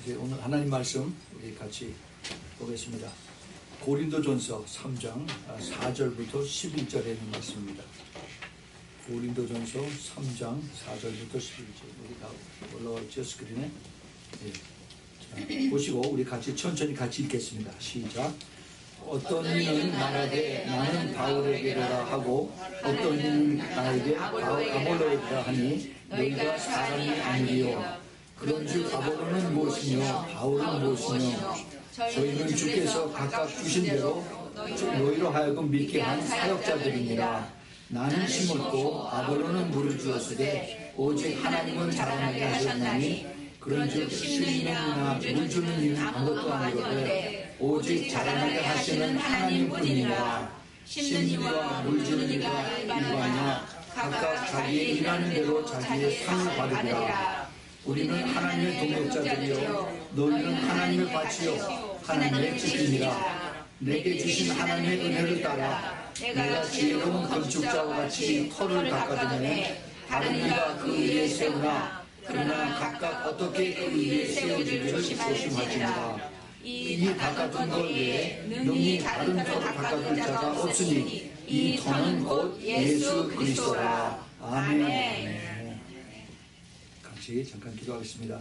이제 오늘 하나님 말씀 우리 같이 보겠습니다. 고린도전서 3장 4절부터 11절에 있는 말씀입니다. 고린도전서 3장 4절부터 11절. 우리 다 올라와 있죠, 스크린에. 자, 보시고 우리 같이 천천히 같이 읽겠습니다. 시작. 어떤 이는 말하되 나는 바울에게라 하고 어떤 이는 나에게 아볼로에게라 하니 너희가 사람이 아니리요. 그런즉 아볼로는 무엇이며 바울은 무엇이며 저희는 주께서 각각 주신 대로 너희로 하여금 믿게 한 사역자들이니라. 나는 심었고 아볼로는 물을 주었으되 오직 하나님은 자라나게 하셨나니 그런즉 심는 이나 물 주는 이는 아무것도 아니거든 오직 자라나게 하시는 하나님뿐이니라. 심는 이와 물 주는 이가 일반이나 각각 자기의 일하는 대로 자기의 상을 받으리라. 우리는 하나님의 동역자들이요 너희는 하나님의 밭이요 하나님의 집이니라. 내게 주신 하나님의 은혜를 따라 내가 지혜로운 건축자와 같이 터를 닦아주면 다른 이가 그 위에 세우나 그러나 각각 어떻게 그 위에 세우지를 조심하지니라. 이 닦아둔 것 외에 능히 다른 터를 닦아줄 자가 없으니 이 터는 곧 예수 그리스도라. 아멘. 같이 잠깐 기도하겠습니다.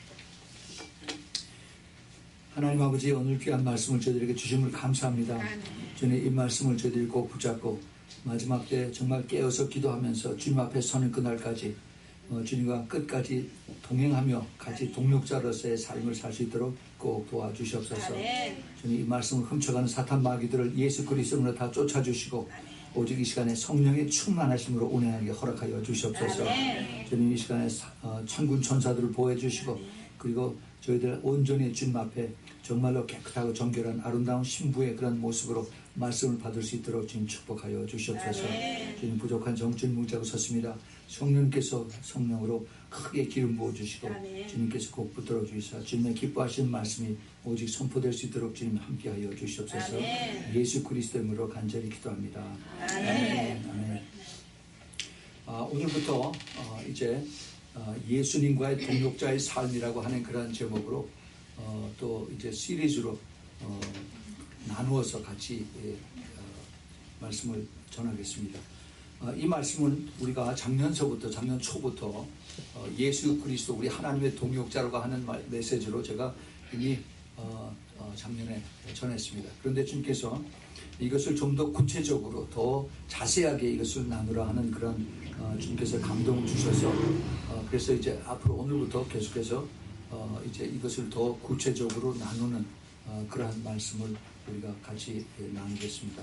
하나님 아버지, 오늘 귀한 말씀을 저희들에게 주심을 감사합니다. 주님, 이 말씀을 저희들이 꼭 붙잡고 마지막 때 정말 깨어서 기도하면서 주님 앞에 서는 그날까지 주님과 끝까지 동행하며 같이 동력자로서의 삶을 살 수 있도록 꼭 도와주시옵소서. 주님, 이 말씀을 훔쳐가는 사탄 마귀들을 예수 그리스도로 다 쫓아주시고 오직 이 시간에 성령의 충만하심으로 운행하게 허락하여 주시옵소서. 주님, 이 시간에 천군 천사들을 보호해주시고 그리고 저희들 온전히 주님 앞에 정말로 깨끗하고 정결한 아름다운 신부의 그런 모습으로 말씀을 받을 수 있도록 주님 축복하여 주시옵소서. 주님, 부족한 정ችን 뭉자고 섰습니다. 성령께서 성령으로 크게 기름 부어주시고 주님께서 꼭 붙들어 주시사 주님의 기뻐하시는 말씀이 오직 선포될 수 있도록 주님 함께하여 주시옵소서. 예수 그리스도 이름으로 간절히 기도합니다. 아멘. 아멘. 오늘부터 이제 예수님과의 동역자의 삶이라고 하는 그런 제목으로 또 이제 시리즈로 나누어서 같이 말씀을 전하겠습니다. 이 말씀은 우리가 작년 초부터 예수 그리스도 우리 하나님의 동역자라고 하는 메시지로 제가 이미 작년에 전했습니다. 그런데 주님께서 이것을 좀 더 구체적으로 더 자세하게 이것을 나누라 하는 그런 주님께서 감동을 주셔서 그래서 이제 앞으로 오늘부터 계속해서 이제 이것을 더 구체적으로 나누는 그러한 말씀을 우리가 같이 나누겠습니다.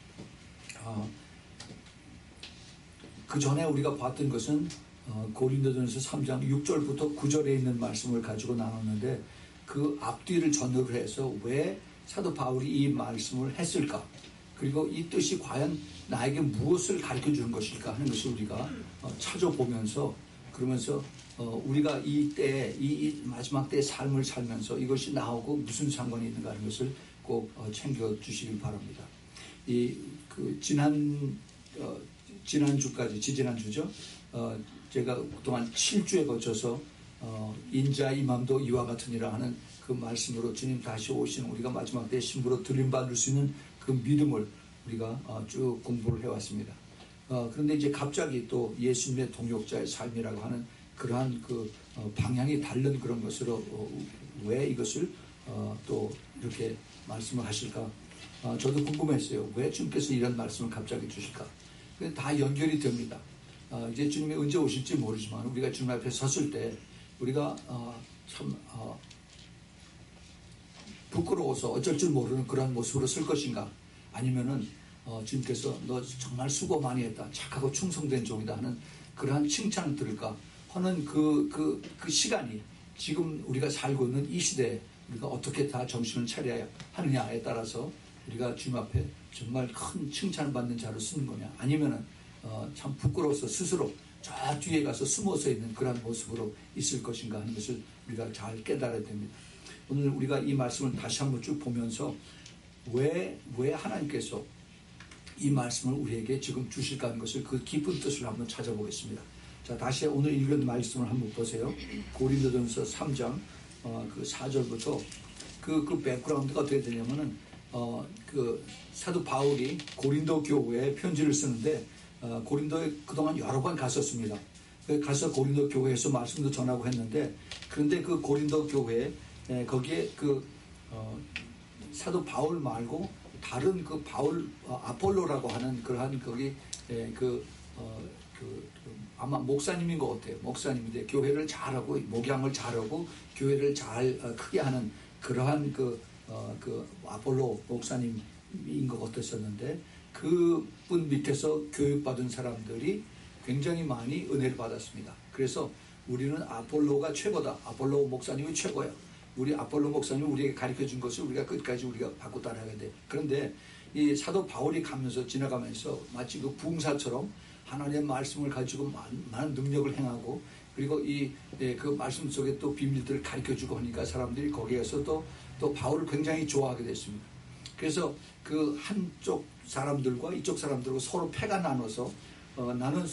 그 전에 우리가 봤던 것은 고린도전서 3장 6절부터 9절에 있는 말씀을 가지고 나눴는데 그 앞뒤를 전후를 해서 왜 사도 바울이 이 말씀을 했을까? 그리고 이 뜻이 과연 나에게 무엇을 가르쳐 주는 것일까 하는 것을 우리가 찾아보면서 그러면서 우리가 이때 이 마지막 때의 삶을 살면서 이것이 나오고 무슨 상관이 있는가 하는 것을 꼭 챙겨 주시길 바랍니다. 지지난주죠. 제가 그동안 7주에 거쳐서 인자의 마음도 이와 같으니라 하는 그 말씀으로 주님 다시 오시는 우리가 마지막 때 신부로 들림받을 수 있는 그 믿음을 우리가 쭉 공부를 해왔습니다. 그런데 이제 갑자기 또 예수님의 동역자의 삶이라고 하는 그러한 그 방향이 다른 그런 것으로 왜 이것을 또 이렇게 말씀을 하실까? 저도 궁금했어요. 왜 주님께서 이런 말씀을 갑자기 주실까? 근데 다 연결이 됩니다. 이제 주님이 언제 오실지 모르지만 우리가 주님 앞에 섰을 때 우리가 참 부끄러워서 어쩔 줄 모르는 그런 모습으로 쓸 것인가? 아니면은 주님께서 너 정말 수고 많이 했다. 착하고 충성된 종이다 하는 그러한 칭찬을 들을까 하는 그 시간이 지금 우리가 살고 있는 이 시대에 우리가 어떻게 다 정신을 차려야 하느냐에 따라서 우리가 주님 앞에 정말 큰 칭찬을 받는 자로 쓰는 거냐 아니면은 참 부끄러워서 스스로 저 뒤에 가서 숨어서 있는 그런 모습으로 있을 것인가 하는 것을 우리가 잘 깨달아야 됩니다. 오늘 우리가 이 말씀을 다시 한번 쭉 보면서 왜 하나님께서 이 말씀을 우리에게 지금 주실까 하는 것을 그 깊은 뜻을 한번 찾아보겠습니다. 자, 다시 오늘 읽은 말씀을 한번 보세요. 고린도전서 3장 그 4절부터 그 백그라운드가 어떻게 되냐면은 그 사도 바울이 고린도 교회에 편지를 쓰는데 고린도에 그동안 여러 번 갔었습니다. 가서 고린도 교회에서 말씀도 전하고 했는데 그런데 그 고린도 교회 거기에 그 사도 바울 말고 다른 그 바울 아폴로라고 하는 그러한 거기 아마 목사님인 것 같아요. 목사님인데 교회를 잘하고 목양을 잘하고 교회를 잘 크게 하는 그러한 그 아폴로 목사님인 것 같았었는데 그분 밑에서 교육받은 사람들이 굉장히 많이 은혜를 받았습니다. 그래서 우리는 아폴로가 최고다. 아폴로 목사님이 최고야. 우리 아폴로 목사님이 우리에게 가르쳐준 것을 우리가 끝까지 우리가 받고 따라가야 돼. 그런데 이 사도 바울이 지나가면서 마치 그 부흥사처럼 하나님의 말씀을 가지고 많은 능력을 행하고 그리고 그 말씀 속에 또 비밀들을 가르쳐주고 하니까 사람들이 거기에서 또 바울을 굉장히 좋아하게 됐습니다. 그래서 그 한쪽 사람들과 이쪽 사람들과 서로 패가 나눠서 나는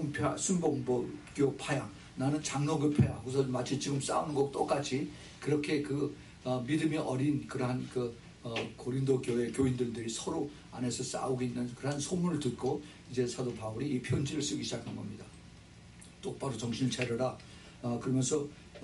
순복음교파야. 나는 장로교파야. 그래서 마치 지금 싸우는 거 똑같이 그렇게 믿음이 어린 그러한 고린도 교회 교인들이 서로 안에서 싸우고 있는 그러한 소문을 듣고 이제 사도 바울이 이 편지를 쓰기 시작한 겁니다. 똑바로 정신을 차려라. 그러면서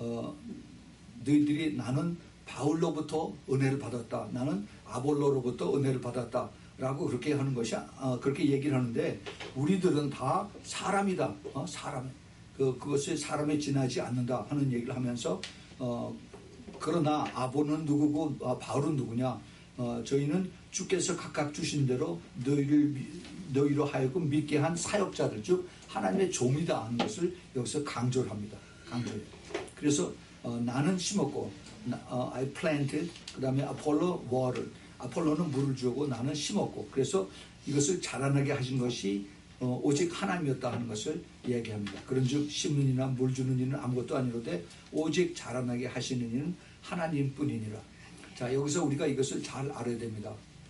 너희들이 나는 바울로부터 은혜를 받았다. 나는 아볼로로부터 은혜를 받았다. 라고 그렇게 하는 것이 그렇게 얘기를 하는데 우리들은 다 사람이다. 사람. 그것이 사람에 지나지 않는다 하는 얘기를 하면서 그러나 아볼로는 누구고 바울은 누구냐? 저희는 주께서 각각 주신 대로 너희로 하여금 믿게 한 사역자들 즉 하나님의 종이다 하는 것을 여기서 강조를 합니다. 강조를. 그래서 나는 심었고 I planted 그 다음에 아폴로 water 아폴로는 물을 주고 나는 심었고 그래서 이것을 자라나게 하신 것이 오직 하나님이었다 하는 것을 이야기합니다. 그런즉 심는 이나 물 주는 이는 아무것도 아니로되 오직 자라나게 하시는 이는 하나님뿐이니라. 자 여기서 우리가 이것을 잘 알아야 됩니다.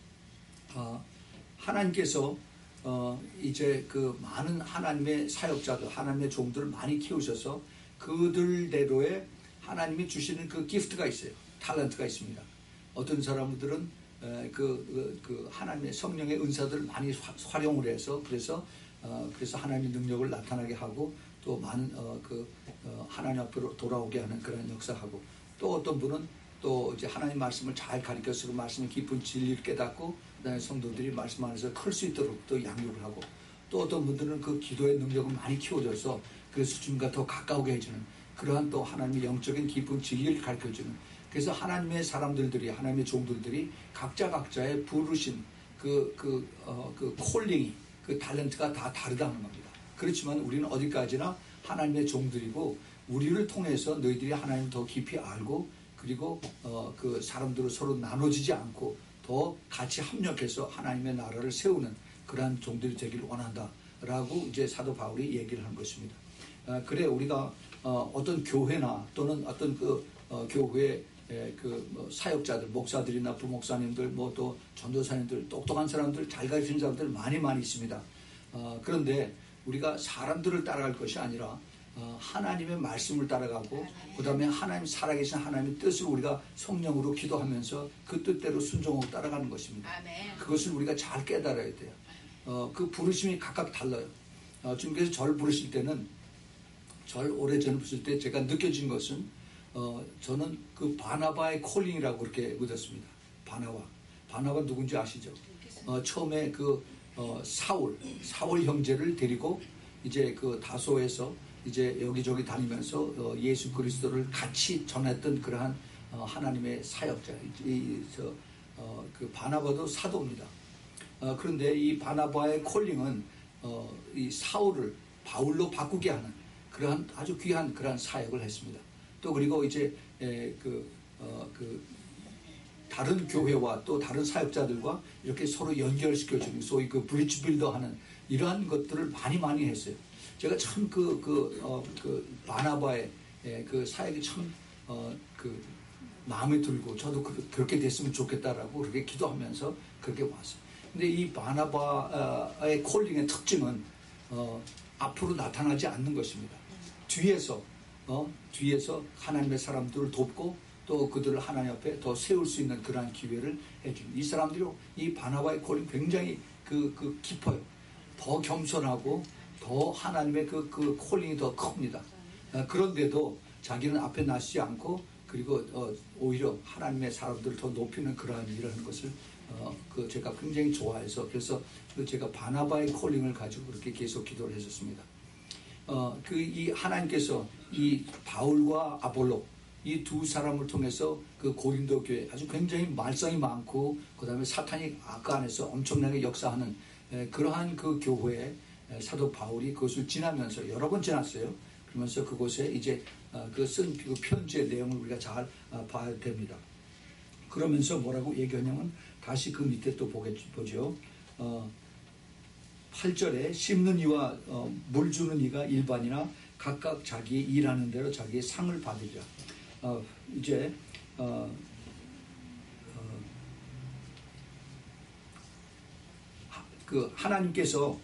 하나님께서 이제 그 많은 하나님의 사역자들, 하나님의 종들을 많이 키우셔서 그들대로의 하나님이 주시는 그 기프트가 있어요. 탤런트가 있습니다. 어떤 사람들은 그 하나님의 성령의 은사들을 많이 활용을 해서 그래서 하나님의 능력을 나타나게 하고 또 많은 하나님 앞으로 돌아오게 하는 그런 역사하고 또 어떤 분은 또 이제 하나님 말씀을 잘 가르쳐서 그 말씀의 깊은 진리를 깨닫고 그다음에 성도들이 말씀 안에서 클 수 있도록 또 양육을 하고 또 어떤 분들은 그 기도의 능력을 많이 키워줘서 그래서 주님과 더 가까우게 해주는 그러한 또 하나님의 영적인 깊은 진리를 가르쳐주는 그래서 하나님의 사람들이 하나님의 종들들이 각자의 부르신 그 콜링이 그 탤런트가 다 다르다는 겁니다. 그렇지만 우리는 어디까지나 하나님의 종들이고 우리를 통해서 너희들이 하나님을 더 깊이 알고 그리고 그 사람들을 서로 나눠지지 않고 더 같이 합력해서 하나님의 나라를 세우는 그러한 종들이 되기를 원한다라고 이제 사도 바울이 얘기를 한 것입니다. 그래 우리가 어떤 교회나 또는 어떤 교회 사역자들, 목사들이나 부목사님들, 또 전도사님들, 똑똑한 사람들, 잘 가르치는 사람들 많이 있습니다. 그런데 우리가 사람들을 따라갈 것이 아니라 하나님의 말씀을 따라가고 그 다음에 하나님 살아계신 하나님의 뜻을 우리가 성령으로 기도하면서 그 뜻대로 순종하고 따라가는 것입니다. 그것을 우리가 잘 깨달아야 돼요. 그 부르심이 각각 달라요. 주님께서 저를 부르실 때는 저를 오래전에 부르실 때 제가 느껴진 것은 저는 그 바나바의 콜링이라고 그렇게 믿었습니다. 바나바 누군지 아시죠? 처음에 사울 형제를 데리고 이제 그 다소에서 이제 여기저기 다니면서 예수 그리스도를 같이 전했던 그러한 하나님의 사역자. 그 바나바도 사도입니다. 그런데 이 바나바의 콜링은 이 사울을 바울로 바꾸게 하는 그러한 아주 귀한 그러한 사역을 했습니다. 또 그리고 이제 다른 교회와 또 다른 사역자들과 이렇게 서로 연결시켜주는 소위 그 브릿지 빌더 하는 이러한 것들을 많이 했어요. 제가 참 바나바의 그 사역이 참 마음에 들고 저도 그렇게 됐으면 좋겠다라고 그렇게 기도하면서 그렇게 왔어요. 근데 이 바나바의 콜링의 특징은 앞으로 나타나지 않는 것입니다. 뒤에서 뒤에서 하나님의 사람들을 돕고 또 그들을 하나님 앞에 더 세울 수 있는 그러한 기회를 해줍니다. 이 사람들이 이 바나바의 콜이 굉장히 깊어요. 더 겸손하고 더 하나님의 그 콜링이 더 큽니다. 그런데도 자기는 앞에 나서지 않고 그리고 오히려 하나님의 사람들을 더 높이는 그러한 일을 하는 것을 제가 굉장히 좋아해서 그래서 제가 바나바의 콜링을 가지고 그렇게 계속 기도를 했었습니다. 이 하나님께서 이 바울과 아볼로 이 두 사람을 통해서 그 고린도 교회 아주 굉장히 말썽이 많고 그 다음에 사탄이 그 안에서 엄청나게 역사하는 그러한 그 교회에 사도 바울이 그것을 지나면서 여러 번 지났어요. 그러면서 그곳에 이제 쓴 그 편지의 내용을 우리가 잘 봐야 됩니다. 그러면서 뭐라고 얘기하냐면 다시 그 밑에 또 보죠. 8절에 심는 이와 물 주는 이가 일반이나 각각 자기 일하는 대로 자기의 상을 받으리라. 이제 그 하나님께서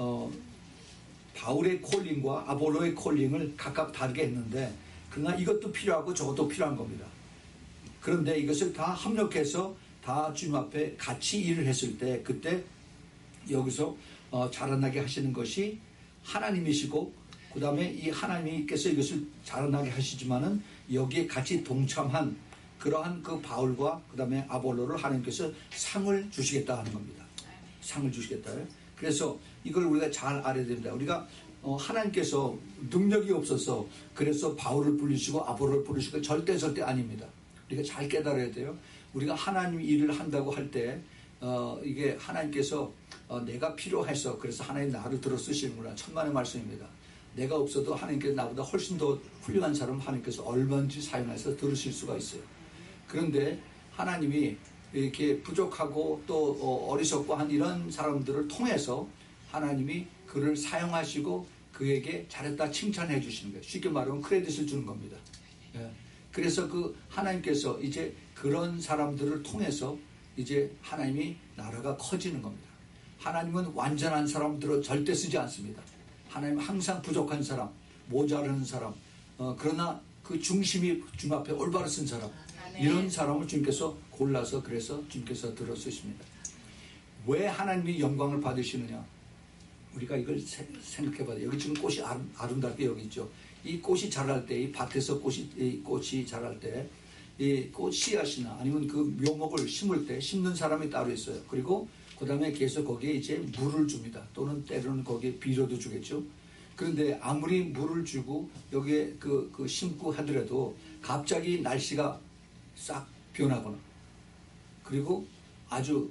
바울의 콜링과 아볼로의 콜링을 각각 다르게 했는데 그러나 이것도 필요하고 저것도 필요한 겁니다. 그런데 이것을 다 합력해서 다 주님 앞에 같이 일을 했을 때 그때 여기서 자라나게 하시는 것이 하나님이시고 그 다음에 이 하나님께서 이것을 자라나게 하시지만은 여기에 같이 동참한 그러한 그 바울과 그 다음에 아볼로를 하나님께서 상을 주시겠다 하는 겁니다. 상을 주시겠다. 그래서 이걸 우리가 잘 알아야 됩니다. 우리가 하나님께서 능력이 없어서 그래서 바울을 부르시고 아볼로를 부르시고 절대 아닙니다. 우리가 잘 깨달아야 돼요. 우리가 하나님 일을 한다고 할 때 이게 하나님께서 내가 필요해서 그래서 하나님 나를 들어 쓰시는구나. 천만의 말씀입니다. 내가 없어도 하나님께서 나보다 훨씬 더 훌륭한 사람 하나님께서 얼마든지 사용해서 들으실 수가 있어요. 그런데 하나님이 이렇게 부족하고 또 어리석고 한 이런 사람들을 통해서 하나님이 그를 사용하시고 그에게 잘했다 칭찬해 주시는 거예요. 쉽게 말하면 크레딧을 주는 겁니다. 그래서 그 하나님께서 이제 그런 사람들을 통해서 이제 하나님이 나라가 커지는 겁니다. 하나님은 완전한 사람들을 절대 쓰지 않습니다. 하나님은 항상 부족한 사람, 모자라는 사람, 그러나 그 중심이 주님 앞에 올바로 쓴 사람, 이런 사람을 주님께서 골라서 그래서 주님께서 들어 쓰십니다. 왜 하나님이 영광을 받으시느냐? 우리가 이걸 생각해 봐야 돼요. 여기 지금 꽃이 아름답게 여기 있죠. 이 꽃이 자랄 때, 이 밭에서 꽃이 자랄 때, 이 꽃 씨앗이나 아니면 그 묘목을 심을 때 심는 사람이 따로 있어요. 그리고 그 다음에 계속 거기에 이제 물을 줍니다. 또는 때로는 거기에 비료도 주겠죠. 그런데 아무리 물을 주고 여기에 그 심고 하더라도 갑자기 날씨가 싹 변하거나 그리고 아주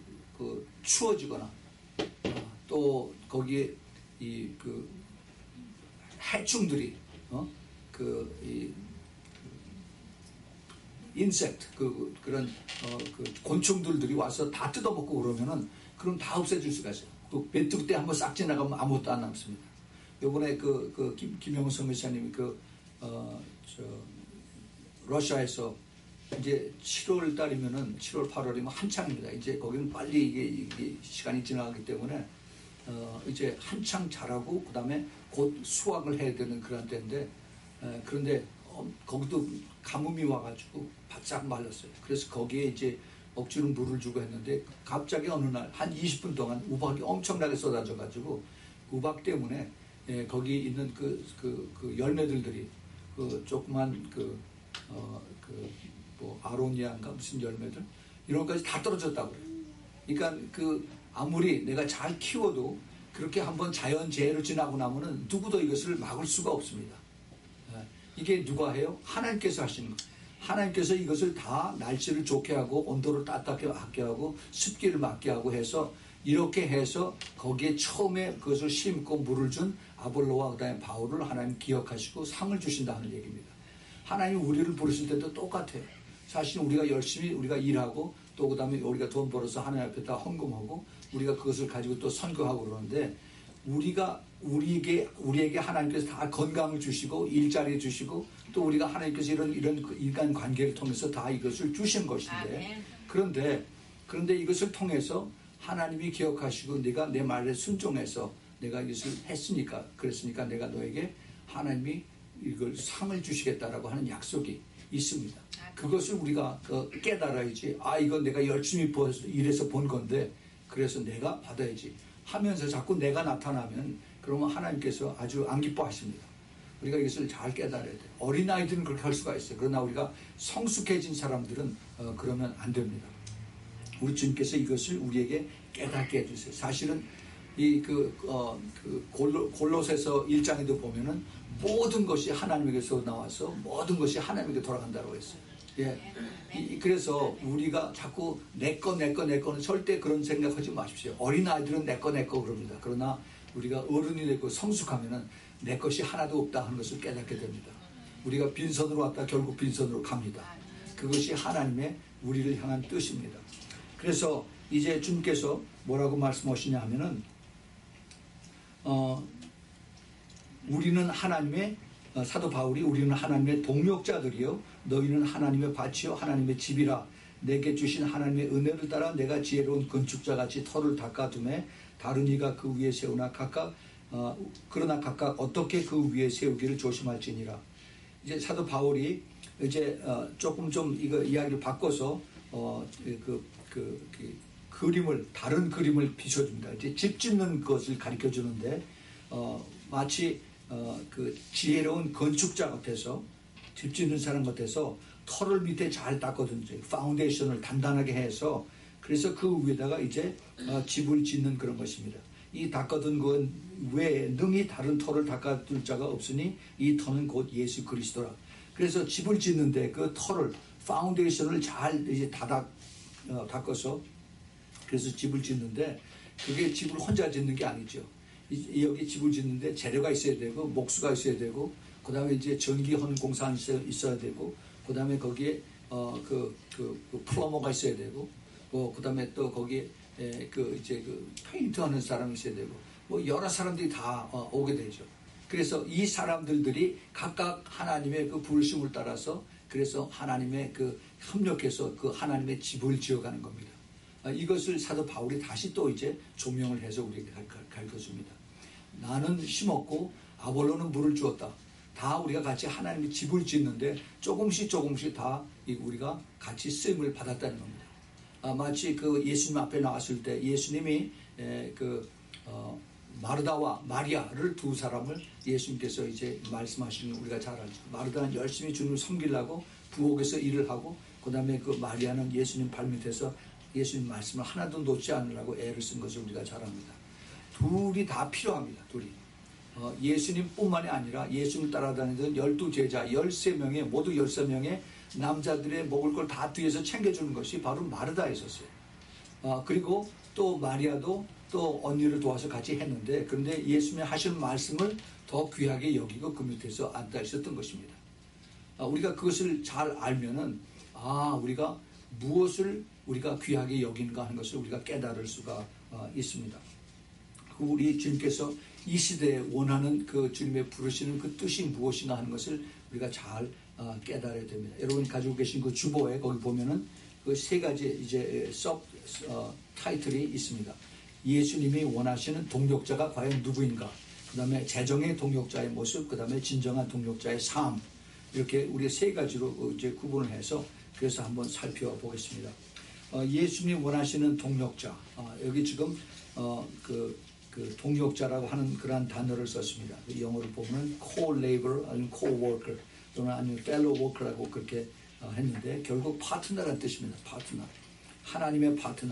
추워지거나 또 거기에 그 해충들이 인섹트 그런 곤충들이 와서 다 뜯어먹고 그러면은 그럼 다 없애줄 수가 있어요. 그 메뚜기 때 한번 싹 지나가면 아무것도 안 남습니다. 요번에 김영훈 선교사님이 러시아에서 이제 7월 달이면은 7월 8월이면 한창입니다. 이제 거기는 빨리 이게 시간이 지나가기 때문에 이제 한창 자라고 그 다음에 곧 수확을 해야 되는 그런 때인데 그런데 거기도 가뭄이 와가지고 바짝 말랐어요. 그래서 거기에 이제 억지로 물을 주고 했는데 갑자기 어느 날 한 20분 동안 우박이 엄청나게 쏟아져가지고 우박 때문에 거기 있는 그 열매들이 조그만 뭐 아로니아인가 무슨 열매들 이런 것까지 다 떨어졌다고 그래요. 그러니까 아무리 내가 잘 키워도 그렇게 한번 자연재해로 지나고 나면은 누구도 이것을 막을 수가 없습니다. 이게 누가 해요? 하나님께서 하시는 거예요. 하나님께서 이것을 다 날씨를 좋게 하고 온도를 따뜻하게 하고 습기를 막게 하고 해서 이렇게 해서 거기에 처음에 그것을 심고 물을 준 아볼로와 그다음에 바울을 하나님 기억하시고 상을 주신다는 얘기입니다. 하나님 우리를 부르실 때도 똑같아요. 사실 우리가 열심히 우리가 일하고 또 그다음에 우리가 돈 벌어서 하나님 앞에다 헌금하고 우리가 그것을 가지고 또 선교하고 그러는데 우리에게 하나님께서 다 건강을 주시고 일자리 주시고 또 우리가 하나님께서 이런 인간 관계를 통해서 다 이것을 주신 것인데 그런데 이것을 통해서 하나님이 기억하시고 내가 내 말에 순종해서 내가 이것을 했으니까 그랬으니까 내가 너에게 하나님이 이걸 상을 주시겠다라고 하는 약속이 있습니다. 그것을 우리가 깨달아야지. 이건 내가 열심히 일해서 본 건데 그래서 내가 받아야지 하면서 자꾸 내가 나타나면 그러면 하나님께서 아주 안 기뻐하십니다. 우리가 이것을 잘 깨달아야 돼요. 어린아이들은 그렇게 할 수가 있어요. 그러나 우리가 성숙해진 사람들은 그러면 안 됩니다. 우리 주님께서 이것을 우리에게 깨닫게 해주세요. 사실은 골로새서 1장에도 보면은 모든 것이 하나님에게서 나와서 모든 것이 하나님에게 돌아간다고 했어요. 예. 그래서 우리가 자꾸 내 거는 절대 그런 생각하지 마십시오. 어린아이들은 내 거 그럽니다. 그러나 우리가 어른이 되고 성숙하면은 내 것이 하나도 없다 하는 것을 깨닫게 됩니다. 우리가 빈손으로 왔다 결국 빈손으로 갑니다. 그것이 하나님의 우리를 향한 뜻입니다. 그래서 이제 주님께서 뭐라고 말씀하시냐 하면은 우리는 하나님의 사도 바울이 우리는 하나님의 동력자들이요 너희는 하나님의 밭이요 하나님의 집이라 내게 주신 하나님의 은혜를 따라 내가 지혜로운 건축자같이 터를 닦아두매 다른 이가 그 위에 세우나 그러나 각각 어떻게 그 위에 세우기를 조심할지니라. 이제 사도 바울이 이제 조금 좀 이거 이야기를 바꿔서 다른 그림을 비춰줍니다. 이제 집 짓는 것을 가르쳐 주는데 마치 그 지혜로운 건축자 같아서 집 짓는 사람 같아서 터를 밑에 잘 닦거든요. 파운데이션을 단단하게 해서 그래서 그 위에다가 이제 집을 짓는 그런 것입니다. 이 닦아둔 것 외에 능히 다른 터를 닦아둘 자가 없으니 이 터는 곧 예수 그리스도라. 그래서 집을 짓는데 그 터를 파운데이션을 잘 이제 닦아서 그래서 집을 짓는데 그게 집을 혼자 짓는 게 아니죠. 여기 집을 짓는데 재료가 있어야 되고 목수가 있어야 되고 그 다음에 이제 전기하는 공사가 있어야 되고 그 다음에 거기에 플러머가 있어야 되고 그 다음에 또 거기에 페인트 하는 사람이 있어야 되고 뭐 여러 사람들이 다 오게 되죠. 그래서 이 사람들이 각각 하나님의 그 부르심을 따라서 그래서 하나님의 협력해서 하나님의 집을 지어가는 겁니다. 이것을 사도 바울이 다시 또 이제 조명을 해서 우리에게 가르쳐줍니다. 나는 심었고 아볼로는 물을 주었다. 다 우리가 같이 하나님의 집을 짓는데 조금씩 다 우리가 같이 쓰임을 받았다는 겁니다. 마치 예수님 앞에 나왔을 때 예수님이 마르다와 마리아를 두 사람을 예수님께서 이제 말씀하시는 우리가 잘 알죠. 마르다는 열심히 주님을 섬기려고 부엌에서 일을 하고 그 다음에 마리아는 예수님 발밑에서 예수님 말씀을 하나도 놓지 않으려고 애를 쓴 것을 우리가 잘 압니다. 둘이 다 필요합니다. 둘이. 예수님뿐만이 아니라 예수님을 따라다니던 12제자 13명의 모두 13명의 남자들의 먹을 걸 다 뒤에서 챙겨주는 것이 바로 마르다에 있었어요. 그리고 또 마리아도 또 언니를 도와서 같이 했는데 그런데 예수님의 하시는 말씀을 더 귀하게 여기고 그 밑에서 앉아 있었던 것입니다. 우리가 그것을 잘 알면은 우리가 무엇을 우리가 귀하게 여기는가 하는 것을 우리가 깨달을 수가 있습니다. 우리 주님께서 이 시대에 원하는 그 주님의 부르시는 그 뜻이 무엇인가 하는 것을 우리가 잘 깨달아야 됩니다. 여러분 가지고 계신 그 주보에 거기 보면은 그 세 가지 이제 타이틀이 있습니다. 예수님이 원하시는 동력자가 과연 누구인가? 그 다음에 재정의 동력자의 모습, 그 다음에 진정한 동력자의 삶. 이렇게 우리 세 가지로 이제 구분을 해서 그래서 한번 살펴보겠습니다. 예수님이 원하시는 동력자. 여기 지금 그 동력자라고 하는 그러한 단어를 썼습니다. 영어로 보면 co-labor 아니면 co-worker 또는 아니면 fellow worker라고 그렇게 했는데 결국 파트너라는 뜻입니다. 파트너. 하나님의 파트너.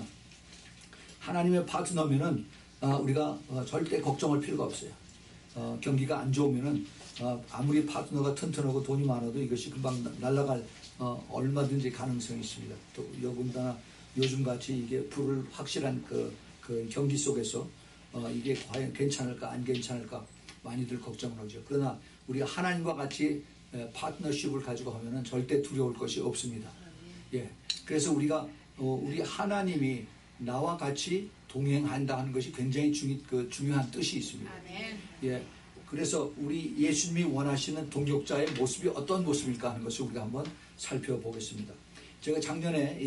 하나님의 파트너면은 우리가 절대 걱정할 필요가 없어요. 경기가 안 좋으면은 아무리 파트너가 튼튼하고 돈이 많아도 이것이 금방 날아갈 얼마든지 가능성이 있습니다. 또 더군다나 요즘같이 이게 불을 확실한 그 경기 속에서 이게 과연 괜찮을까 안 괜찮을까 많이들 걱정을 하죠. 그러나 우리가 하나님과 같이 파트너십을 가지고 하면은 절대 두려울 것이 없습니다. 예. 그래서 우리가 우리 하나님이 나와 같이 동행한다 하는 것이 굉장히 중요한 뜻이 있습니다. 예. 그래서 우리 예수님이 원하시는 동력자의 모습이 어떤 모습일까 하는 것을 우리가 한번 살펴보겠습니다. 제가 작년에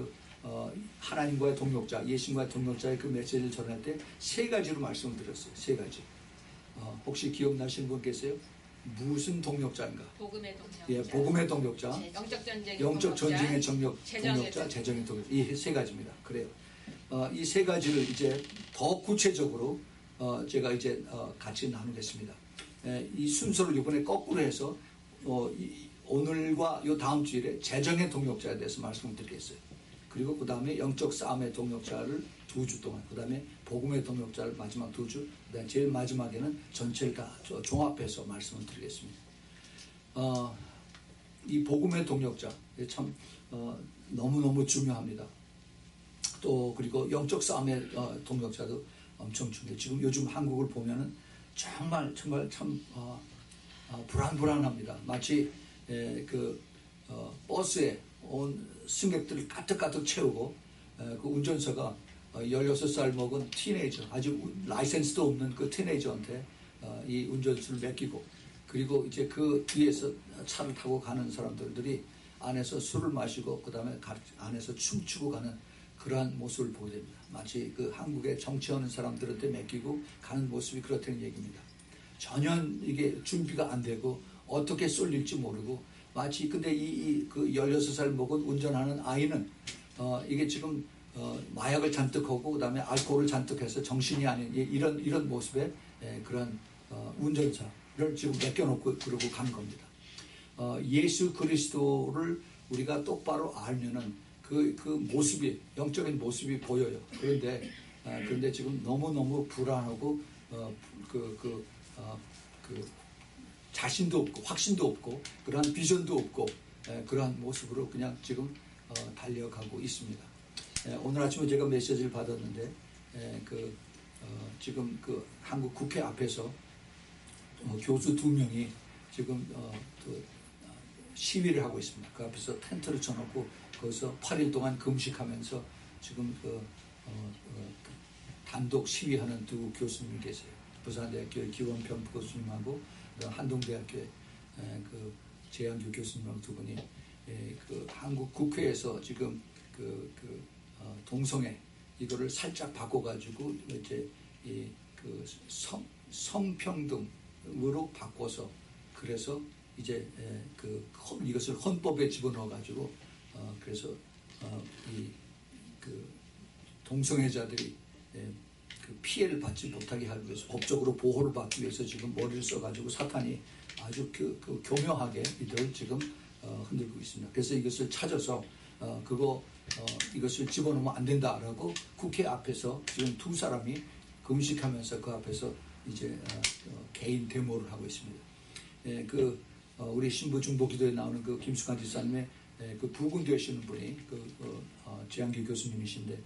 하나님과의 동력자, 예수님과의 동력자의 그 메시지를 전할 때 세 가지로 말씀을 드렸어요. 세 가지. 혹시 기억나시는 분 계세요? 무슨 동력자인가? 복음의 동력자. 예, 복음의 동력자, 영적 전쟁의 동력자, 재정의 동력자. 이 세 가지입니다. 그래요. 이 세 가지를 이제 더 구체적으로 제가 이제 같이 나누겠습니다. 이 순서를 이번에 거꾸로 해서 오늘과 요 다음 주일에 재정의 동력자에 대해서 말씀을 드리겠어요. 그리고 그 다음에 영적 싸움의 동력자를 2주 동안, 그 다음에 복음의 동력자를 마지막 2주, 그 다음에 제일 마지막에는 전체를 다 종합해서 말씀을 드리겠습니다. 이 복음의 동력자 참 너무너무 중요합니다. 또 그리고 영적 싸움의 동력자도 엄청 중요해요. 지금 요즘 한국을 보면은 정말 참 불안합니다. 마치 버스에 온 승객들을 가득 채우고 그 운전사가 16살 먹은 티네이저, 아주 라이센스도 없는 그 티네이저한테 이 운전수를 맡기고, 그리고 이제 그 뒤에서 차를 타고 가는 사람들이 안에서 술을 마시고 그 다음에 안에서 춤추고 가는 그러한 모습을 보게 됩니다. 마치 그 한국에 정치하는 사람들한테 맡기고 가는 모습이 그렇다는 얘기입니다. 전혀 이게 준비가 안 되고 어떻게 쏠릴지 모르고, 마치 근데 그 16살 먹은 운전하는 아이는 이게 지금 마약을 잔뜩 하고 그 다음에 알코올을 잔뜩 해서 정신이 아닌 이런 모습의 그런 운전사를 지금 맡겨놓고 그러고 가는 겁니다. 예수 그리스도를 우리가 똑바로 알면은 그 모습이, 영적인 모습이 보여요. 그런데 지금 너무너무 불안하고 자신도 없고 확신도 없고 그러한 비전도 없고 그러한 모습으로 그냥 지금 달려가고 있습니다. 오늘 아침에 제가 메시지를 받았는데 지금 그 한국 국회 앞에서 교수 2명이 지금 시위를 하고 있습니다. 그 앞에서 텐트를 쳐놓고 거기서 8일 동안 금식하면서 지금 단독 시위하는 2 교수님이 계세요. 부산대학교의 기원평 교수님하고 한동대학교의 그 재한규 교수님하고 2분이 그 한국 국회에서 지금 동성애 이거를 살짝 바꿔가지고 이제 그 성평등으로 바꿔서, 그래서 이제 이것을 헌법에 집어넣어가지고 그래서 그 동성애자들이 그 피해를 받지 못하게 하기 위해서, 법적으로 보호를 받기 위해서 지금 머리를 써가지고 사탄이 아주 교묘하게 이들을 지금 흔들고 있습니다. 그래서 이것을 찾아서 이것을 집어넣으면 안 된다라고 국회 앞에서 지금 2 사람이 금식하면서 그 앞에서 이제 개인 데모를 하고 있습니다. 우리 신부 중보 기도에 나오는 그 김숙환 지사님의 그 부군 되시는 분이 재한규 교수님이신데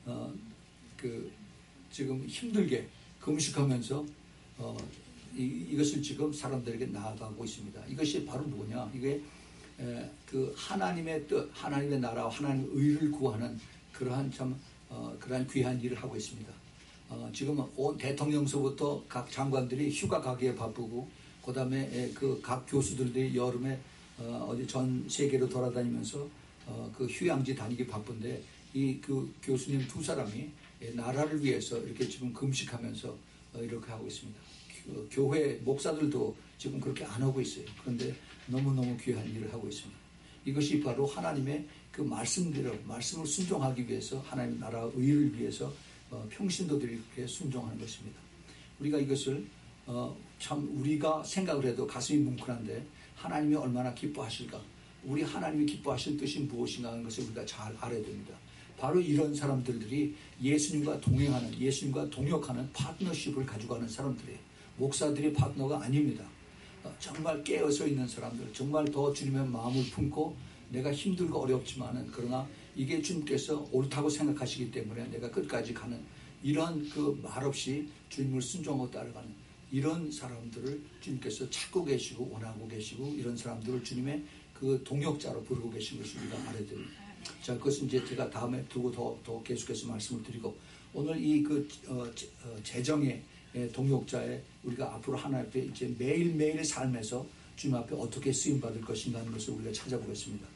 지금 힘들게 금식하면서 이것을 지금 사람들에게 나아가고 있습니다. 이것이 바로 뭐냐? 이게 그 하나님의 뜻, 하나님의 나라와 하나님의 의를 구하는 그러한 귀한 일을 하고 있습니다. 지금 온 대통령서부터 각 장관들이 휴가 가기에 바쁘고, 그 다음에 각 교수들이 여름에 어디 전 세계로 돌아다니면서 그 휴양지 다니기 바쁜데, 그 교수님 2 사람이 나라를 위해서 이렇게 지금 금식하면서 이렇게 하고 있습니다. 교회 목사들도 지금 그렇게 안 하고 있어요. 그런데 너무너무 귀한 일을 하고 있습니다. 이것이 바로 하나님의 그 말씀을 순종하기 위해서, 하나님 나라 의를 위해서 평신도들이 이렇게 순종하는 것입니다. 우리가 이것을 참 우리가 생각을 해도 가슴이 뭉클한데, 하나님이 얼마나 기뻐하실까, 우리 하나님이 기뻐하실 뜻이 무엇인가 하는 것을 우리가 잘 알아야 됩니다. 바로 이런 사람들이 예수님과 동행하는, 예수님과 동역하는 파트너십을 가져가는 사람들이에요. 목사들이 파트너가 아닙니다. 정말 깨어서 있는 사람들, 정말 더 주님의 마음을 품고, 내가 힘들고 어렵지만은 그러나 이게 주님께서 옳다고 생각하시기 때문에 내가 끝까지 가는, 이런 그 말없이 주님을 순종하고 따라가는 이런 사람들을 주님께서 찾고 계시고 원하고 계시고, 이런 사람들을 주님의 그 동역자로 부르고 계신 것을 우리가 알아야 됩니다. 자, 그것은 이제 제가 다음에 두고 더 계속해서 말씀을 드리고, 오늘 이 재정의 동역자에 우리가 앞으로 하나님 앞에 이제 매일매일 삶에서 주님 앞에 어떻게 쓰임받을 것인가 하는 것을 우리가 찾아보겠습니다.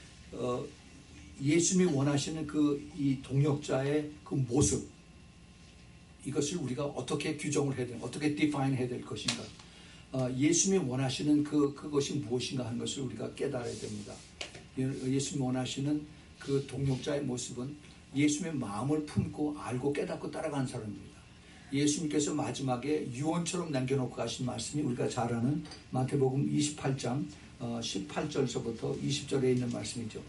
예수님이 원하시는 이 동역자의 그 모습, 이것을 우리가 어떻게 규정을 해야 되는, 어떻게 define 해야 될 것인가. 예수님이 원하시는 그것이 무엇인가 하는 것을 우리가 깨달아야 됩니다. 예수님이 원하시는 그 동역자의 모습은 예수님의 마음을 품고 알고 깨닫고 따라가는 사람입니다. 예수님께서 마지막에 유언처럼 남겨놓고 가신 말씀이 우리가 잘 아는 마태복음 28장 18절서부터 20절에 있는 말씀이죠.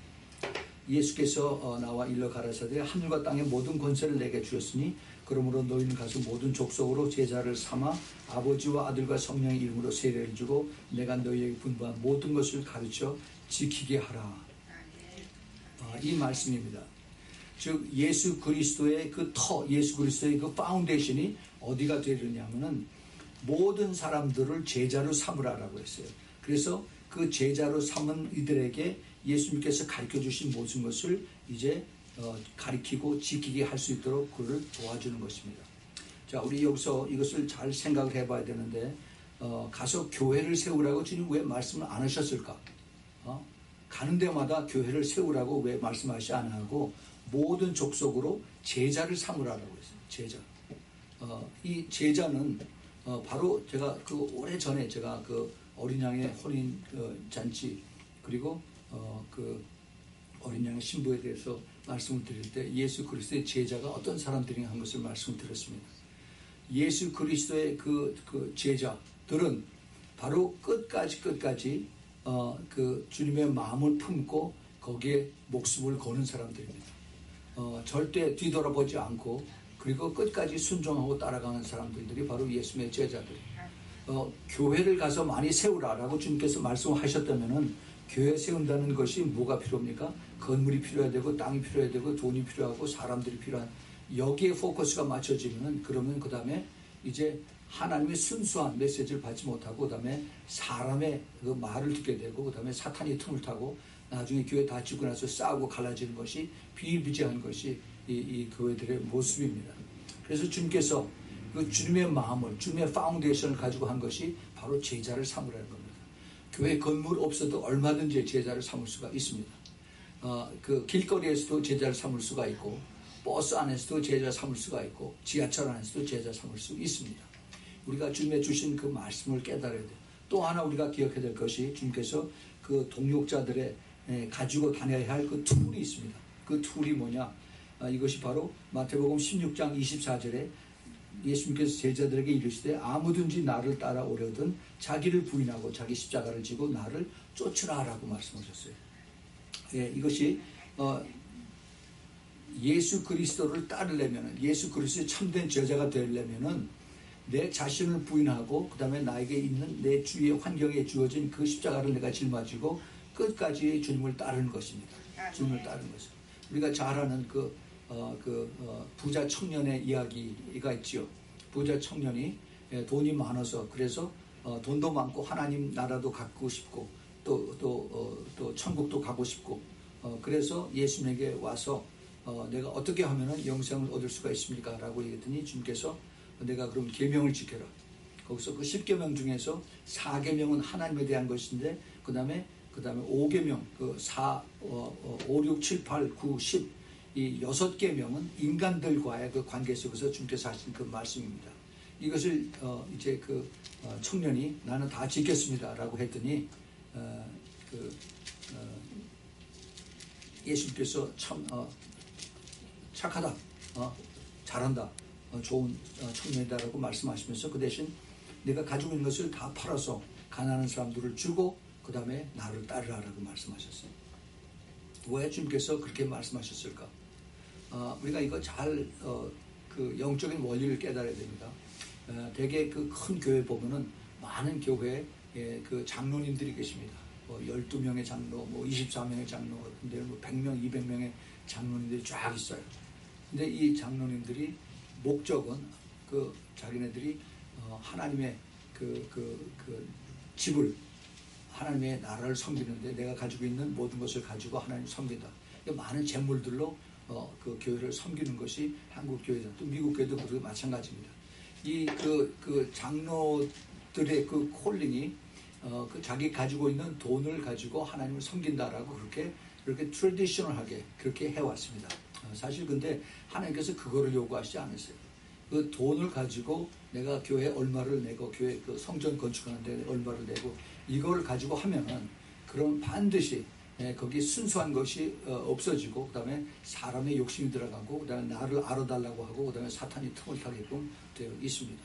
예수께서 나와 일러 가라사대 하늘과 땅의 모든 권세를 내게 주셨으니 그러므로 너희는 가서 모든 족속으로 제자를 삼아 아버지와 아들과 성령의 이름으로 세례를 주고 내가 너희에게 분부한 모든 것을 가르쳐 지키게 하라. 이 말씀입니다. 즉 예수 그리스도의 그 예수 그리스도의 그 파운데이션이 어디가 되느냐면은 모든 사람들을 제자로 삼으라라고 했어요. 그래서 그 제자로 삼은 이들에게 예수님께서 가르쳐 주신 모든 것을 이제 가르치고 지키게 할 수 있도록 그를 도와주는 것입니다. 자, 우리 여기서 이것을 잘 생각을 해봐야 되는데 가서 교회를 세우라고 주님 왜 말씀을 안 하셨을까? 가는 데마다 교회를 세우라고 왜 말씀하시 안 하고 모든 족속으로 제자를 삼으라고 했어요. 제자. 이 제자는 바로 제가 그 오래전에 제가 그 어린 양의 혼인 잔치 그리고 그 어린 양의 신부에 대해서 말씀을 드릴 때 예수 그리스도의 제자가 어떤 사람들인가 한 것을 말씀을 드렸습니다. 예수 그리스도의 그 제자들은 바로 끝까지 그 주님의 마음을 품고 거기에 목숨을 거는 사람들입니다. 절대 뒤돌아보지 않고 그리고 끝까지 순종하고 따라가는 사람들이 바로 예수님의 제자들이에요. 교회를 가서 많이 세우라라고 주님께서 말씀하셨다면은 교회 세운다는 것이 뭐가 필요합니까? 건물이 필요해야 되고 땅이 필요해야 되고 돈이 필요하고 사람들이 필요한 여기에 포커스가 맞춰지면은 그러면 그 다음에 이제 하나님의 순수한 메시지를 받지 못하고 그 다음에 사람의 그 말을 듣게 되고 그 다음에 사탄이 틈을 타고 나중에 교회 다 짓고 나서 싸우고 갈라지는 것이 비일비재한 것이 이 교회들의 모습입니다. 그래서 주님께서 그 주님의 마음을 주님의 파운데이션을 가지고 한 것이 바로 제자를 삼으라는 겁니다. 교회 건물 없어도 얼마든지 제자를 삼을 수가 있습니다. 그 길거리에서도 제자를 삼을 수가 있고 버스 안에서도 제자 삼을 수가 있고 지하철 안에서도 제자 삼을 수 있습니다. 우리가 주님의 주신 그 말씀을 깨달아야 돼요. 또 하나 우리가 기억해야 될 것이 주님께서 그 동역자들의 가지고 다녀야 할 그 툴이 있습니다. 그 툴이 뭐냐? 이것이 바로 마태복음 16장 24절에 예수님께서 제자들에게 이르시되 아무든지 나를 따라오려든 자기를 부인하고 자기 십자가를 지고 나를 쫓으라라고 말씀하셨어요. 이것이 예수 그리스도를 따르려면 예수 그리스도의 참된 제자가 되려면은 내 자신을 부인하고 그 다음에 나에게 있는 내 주위의 환경에 주어진 그 십자가를 내가 짊어지고 끝까지 주님을 따르는 것입니다. 주님을 따르는 것입니다. 우리가 잘 아는 부자 청년의 이야기가 있지요. 부자 청년이 돈이 많아서 그래서 돈도 많고 하나님 나라도 갖고 싶고 또 천국도 가고 싶고 그래서 예수님에게 와서 내가 어떻게 하면은 영생을 얻을 수가 있습니까? 라고 얘기했더니 주님께서 내가 그럼 계명을 지켜라. 거기서 그 10계명 중에서 4계명은 하나님에 대한 것인데 그 다음에 5계명 5, 6, 7, 8, 9, 10 이 6계명은 인간들과의 그 관계 속에서 주님께서 하신 그 말씀입니다. 이것을 이제 그 청년이 나는 다 지켰습니다라고 했더니 예수님께서 참 착하다, 잘한다, 좋은 청년이다라고 말씀하시면서 그 대신 내가 가지고 있는 것을 다 팔아서 가난한 사람들을 주고 그 다음에 나를 따르라라고 말씀하셨어요. 왜 주님께서 그렇게 말씀하셨을까? 우리가 이거 잘 그 영적인 원리를 깨달아야 됩니다. 대개 그 큰 교회 보면은 많은 교회에 그 장로님들이 계십니다. 12명의 장로, 24명의 장로, 근데 100명, 200명의 장로님들이 쫙 있어요. 근데 이 장로님들이 목적은 그 자기네들이 하나님의 그 집을 하나님의 나라를 섬기는데 내가 가지고 있는 모든 것을 가지고 하나님을 섬긴다. 많은 재물들로 그 교회를 섬기는 것이 한국 교회다. 또 미국 교회도 그렇게 마찬가지입니다. 이 그 장로들의 그 콜링이 그 자기 가지고 있는 돈을 가지고 하나님을 섬긴다라고 그렇게 트래디셔널하게 그렇게 해왔습니다. 사실 근데 하나님께서 그거를 요구하시지 않으세요. 그 돈을 가지고 내가 교회 얼마를 내고 교회 그 성전 건축하는데 얼마를 내고 이걸 가지고 하면은 그럼 반드시 거기 순수한 것이 없어지고 그다음에 사람의 욕심이 들어가고 그다음에 나를 알아달라고 하고 그다음에 사탄이 틈을 타게끔 되어 있습니다.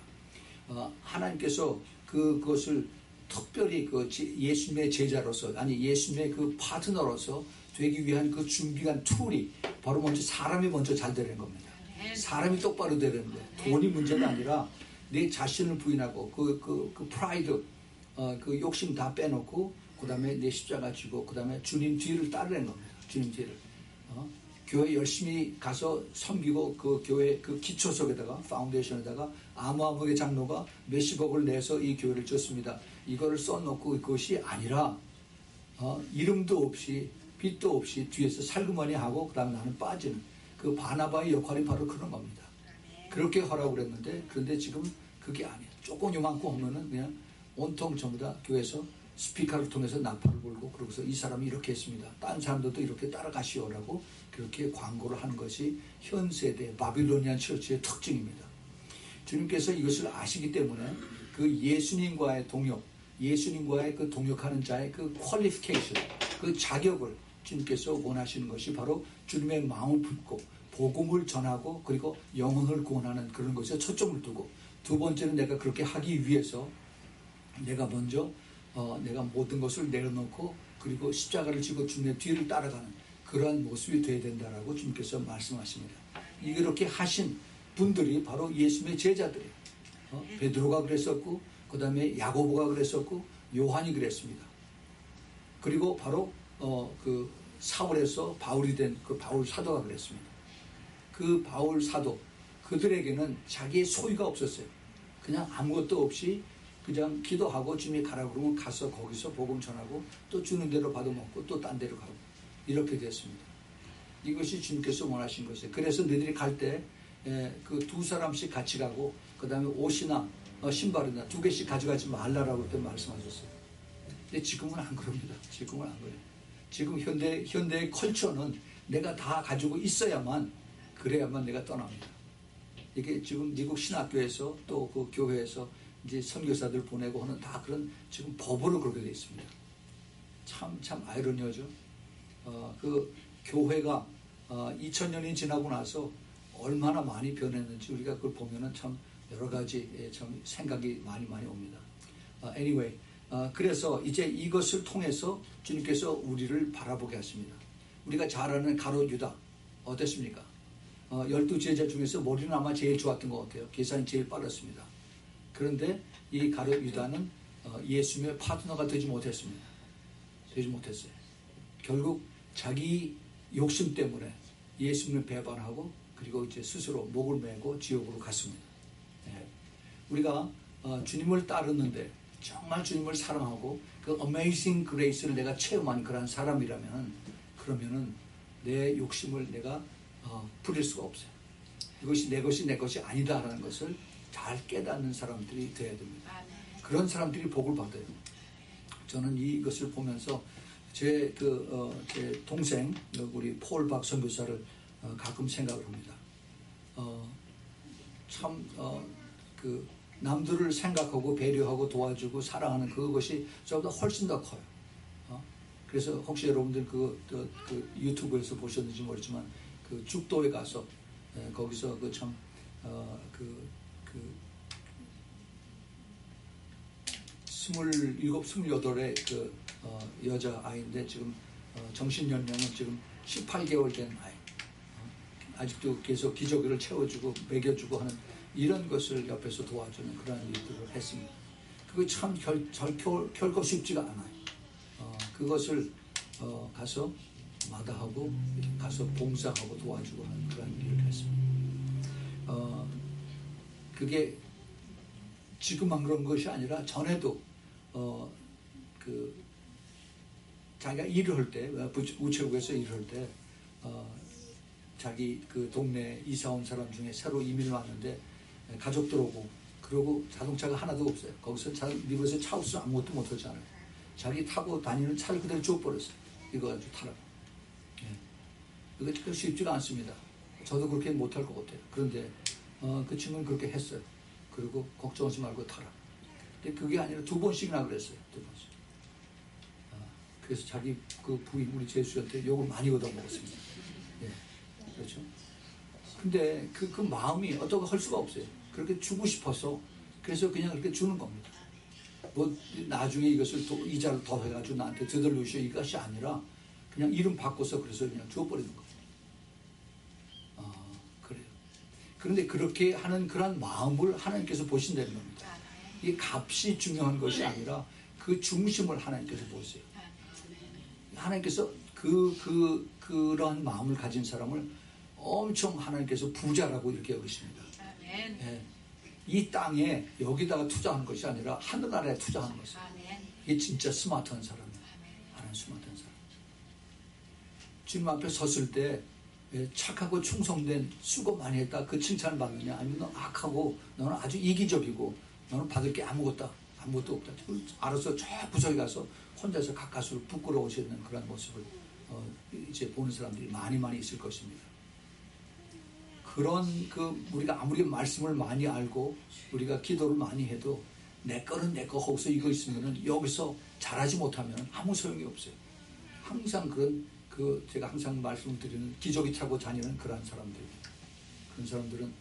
하나님께서 그것을 특별히 그 예수님의 제자로서 아니 예수님의 그 파트너로서 되기 위한 그 준비한 툴이 바로 먼저 사람이 먼저 잘 되는 겁니다. 사람이 똑바로 되는 거예요. 돈이 문제가 아니라 내 자신을 부인하고 그 프라이드 그 욕심 다 빼놓고 그 다음에 내 십자가 지고 그 다음에 주님 뒤를 따르는 겁니다. 주님 뒤를 교회 열심히 가서 섬기고 그 교회 그 기초석에다가 파운데이션에다가 아무의 장로가 몇십억을 내서 이 교회를 줬습니다. 이거를 써놓고 그것이 아니라 이름도 없이 빚도 없이 뒤에서 살그머니 하고 그 다음에 나는 빠지는 그 바나바의 역할이 바로 그런 겁니다. 그렇게 하라고 그랬는데 그런데 지금 그게 아니에요. 조금 요만큼 오면은 그냥 온통 전부 다 교회에서 스피커를 통해서 나팔을 불고 그러고서 이 사람이 이렇게 했습니다. 다른 사람들도 이렇게 따라가시오라고 그렇게 광고를 하는 것이 현 세대 바빌로니안 처치의 특징입니다. 주님께서 이것을 아시기 때문에 그 예수님과의 동역, 예수님과의 그 동역하는 자의 그 퀄리피케이션, 그 자격을 주님께서 원하시는 것이 바로 주님의 마음을 품고 복음을 전하고 그리고 영혼을 구원하는 그런 것에 초점을 두고 두 번째는 내가 그렇게 하기 위해서 내가 먼저 내가 모든 것을 내려놓고 그리고 십자가를 지고 주님의 뒤를 따라가는 그러한 모습이 되어야 된다라고 주님께서 말씀하십니다. 이렇게 하신 분들이 바로 예수님의 제자들이에요. 베드로가 그랬었고 그 다음에 야고보가 그랬었고 요한이 그랬습니다. 그리고 바로 그 사울에서 바울이 된 그 바울 사도가 그랬습니다. 그 바울 사도 그들에게는 자기의 소유가 없었어요. 그냥 아무것도 없이 그냥 기도하고 주님이 가라고 그러면 가서 거기서 복음 전하고 또 주는 대로 받아먹고 또 딴 데로 가고 이렇게 됐습니다. 이것이 주님께서 원하신 것이에요. 그래서 너희들이 갈 때 그 두 사람씩 같이 가고 그 다음에 옷이나 신발이나 두 개씩 가져가지 말라라고 그때 말씀하셨어요. 근데 지금은 안 그럽니다. 지금은 안 그래요. 지금 현대의 컬처는 내가 다 가지고 있어야만 그래야만 내가 떠납니다. 이게 지금 미국 신학교에서 또 그 교회에서 이제 선교사들 보내고 하는 다 그런 지금 법으로 그렇게 되어 있습니다. 참 아이러니하죠. 그 교회가 2000년이 지나고 나서 얼마나 많이 변했는지 우리가 그걸 보면은 참 여러 가지 참 생각이 많이 옵니다. Anyway, 그래서 이제 이것을 통해서 주님께서 우리를 바라보게 하십니다. 우리가 잘 아는 가룟 유다 어땠습니까? 12제자 중에서 머리는 아마 제일 좋았던 것 같아요. 계산이 제일 빠랐습니다. 그런데 이 가룟 유다는 예수님의 파트너가 되지 못했습니다. 되지 못했어요. 결국 자기 욕심 때문에 예수님을 배반하고 그리고 이제 스스로 목을 메고 지옥으로 갔습니다. 우리가 주님을 따르는데 정말 주님을 사랑하고 그 어메이징 그레이스를 내가 체험한 그런 사람이라면 그러면은 내 욕심을 내가 부릴 수가 없어요. 이것이 내 것이 아니다라는 것을 잘 깨닫는 사람들이 되어야 됩니다. 그런 사람들이 복을 받아요. 저는 이것을 보면서 제 동생 우리 폴 박 선교사를 가끔 생각을 합니다. 그 남들을 생각하고 배려하고 도와주고 사랑하는 그것이 저보다 훨씬 더 커요. 그래서 혹시 여러분들 그 유튜브에서 보셨는지 모르지만 그 죽도에 가서 거기서 그 참 27, 28의 그 여자 아이인데 지금 정신 연령은 지금 18개월 된 아이. 아직도 계속 기저귀를 채워주고 먹여주고 하는 이런 것을 옆에서 도와주는 그런 일들을 했습니다. 그거 참 결코 쉽지가 않아요. 그것을 가서 마다하고 가서 봉사하고 도와주고 하는 그런 일을 했습니다. 그게 지금만 그런 것이 아니라 전에도 자기가 일을 할 때 우체국에서 일을 할 때 자기 그 동네 이사 온 사람 중에 새로 이민을 왔는데 가족들 오고 그러고 자동차가 하나도 없어요. 거기서 미국에서 차 없으면 아무것도 못하잖아요. 자기 타고 다니는 차를 그대로 줘버렸어요. 이거 가지고 타라고. 이거 쉽지가 않습니다. 저도 그렇게 못할 것 같아요. 그런데 그 친구는 그렇게 했어요. 그리고 걱정하지 말고 타라. 근데 그게 아니라 2번씩이나 그랬어요. 2번씩. 그래서 자기 그 부인 우리 제수한테 욕을 많이 얻어먹었습니다. 예, 그렇죠. 근데 그 마음이 어떻게 할 수가 없어요. 그렇게 주고 싶어서 그래서 그냥 그렇게 주는 겁니다. 뭐 나중에 이것을 이자를 더 해가지고 나한테 되돌려주셔 이것이 아니라 그냥 이름 바꿔서 그래서 그냥 주어버리는 거예요. 그래요. 그런데 그렇게 하는 그런 마음을 하나님께서 보신다는 겁니다. 이 값이 중요한 것이 아니라 그 중심을 하나님께서 보세요. 하나님께서 그런 마음을 가진 사람을 엄청 하나님께서 부자라고 이렇게 여기십니다. 예. 이 땅에 여기다가 투자하는 것이 아니라 하늘나라에 투자하는 것이에요. 이게 진짜 스마트한 사람이에요. 하나님 스마트한 사람. 주님 앞에 섰을 때 착하고 충성된 수고 많이 했다 그 칭찬을 받느냐 아니면 너 악하고 너는 아주 이기적이고 너는 받을 게 아무것도 없다. 알아서 저 구석에 가서 혼자서 가까스로 부끄러워지는 그런 모습을 이제 보는 사람들이 많이 있을 것입니다. 그런 우리가 아무리 말씀을 많이 알고 우리가 기도를 많이 해도 내 거는 내 거 하고서 이거 있으면은 여기서 잘하지 못하면 아무 소용이 없어요. 항상 제가 항상 말씀을 드리는 기저귀 차고 다니는 그런 사람들입니다. 그런 사람들은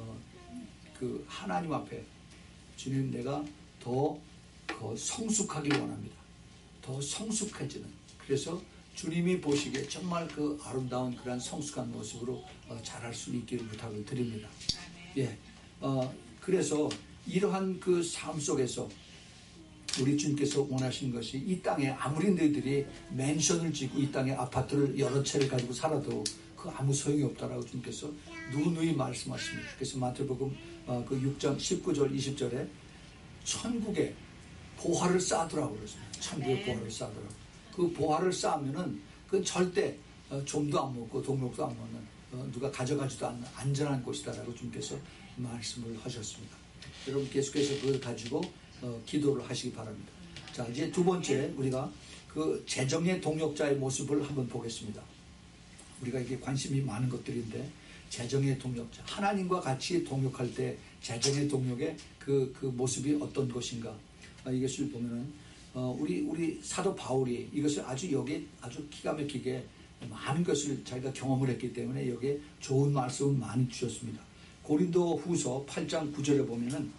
하나님 앞에 주님 내가 더 성숙하길 원합니다. 더 성숙해지는. 그래서 주님이 보시기에 정말 그 아름다운 그런 성숙한 모습으로 자랄 수 있기를 부탁을 드립니다. 예, 그래서 이러한 그 삶 속에서 우리 주님께서 원하시는 것이 이 땅에 아무리 너희들이 맨션을 짓고 이 땅에 아파트를 여러 채를 가지고 살아도 그 아무 소용이 없다라고 주님께서 누누이 말씀하십니다. 그래서 마태복음 그 6장 19절 20절에 천국에 보화를 쌓더라고 그랬습니다. 천국에 보화를 쌓더라고. 그 보화를 쌓으면은 그 절대 좀도 안 먹고 동력도 안 먹는 누가 가져가지도 않는 안전한 곳이다라고 주님께서 말씀을 하셨습니다. 여러분 계속해서 그걸 가지고 기도를 하시기 바랍니다. 자, 이제 두 번째 우리가 그 재정의 동력자의 모습을 한번 보겠습니다. 우리가 이게 관심이 많은 것들인데 재정의 동력자, 하나님과 같이 동력할 때 재정의 동력의 그 모습이 어떤 것인가? 이것을 보면은 우리 사도 바울이 이것을 여기에 아주 기가 막히게 많은 것을 자기가 경험을 했기 때문에 여기에 좋은 말씀을 많이 주셨습니다. 고린도 후서 8장 9절에 보면은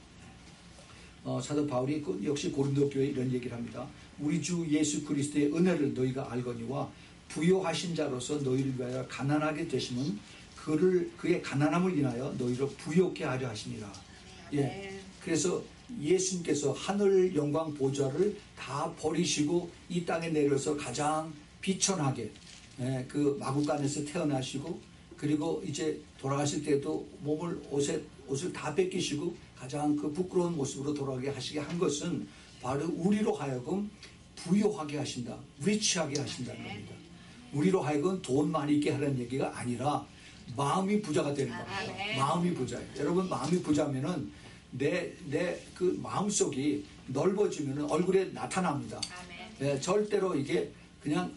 사도 바울이 역시 고린도 교회에 이런 얘기를 합니다. 우리 주 예수 그리스도의 은혜를 너희가 알거니와 부요하신 자로서 너희를 위하여 가난하게 되심은 그의 가난함을 인하여 너희를 부요케 하려 하시니라. 예. 그래서 예수님께서 하늘 영광 보좌를 다 버리시고 이 땅에 내려서 가장 비천하게 그 마구간에서 태어나시고 그리고 이제 돌아가실 때도 옷을 다 뺏기시고 가장 그 부끄러운 모습으로 돌아가게 하시게 한 것은 바로 우리로 하여금 부유하게 하신다. 리치하게 하신다는 겁니다. 우리로 하여금 돈 많이 있게 하라는 얘기가 아니라 마음이 부자가 되는 겁니다. 마음이 부자예요. 여러분 마음이 부자면은 내 그 마음속이 넓어지면은 얼굴에 나타납니다. 예, 절대로 이게 그냥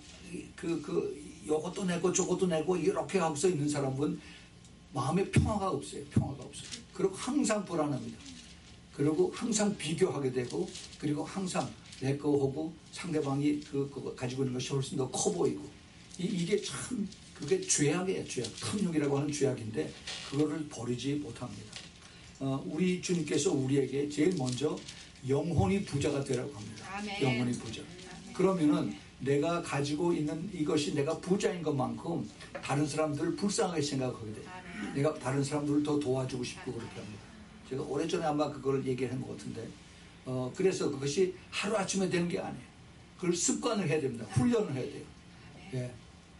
요것도 내고 저것도 내고 이렇게 하고서 있는 사람은 마음에 평화가 없어요. 그리고 항상 불안합니다. 그리고 항상 비교하게 되고 그리고 항상 내 거 하고 상대방이 그거 가지고 있는 것이 훨씬 더 커 보이고 이게 참 그게 죄악이에요. 탐욕이라고 하는 죄악인데 그거를 버리지 못합니다. 우리 주님께서 우리에게 제일 먼저 영혼이 부자가 되라고 합니다. 아멘. 영혼이 부자. 그러면은 내가 가지고 있는 이것이 내가 부자인 것만큼 다른 사람들을 불쌍하게 생각하게 돼요. 내가 다른 사람들을 더 도와주고 싶고 그렇게 합니다. 제가 오래전에 아마 그걸 얘기한 것 같은데 그래서 그것이 하루아침에 되는 게 아니에요. 그걸 습관을 해야 됩니다. 훈련을 해야 돼요. 예.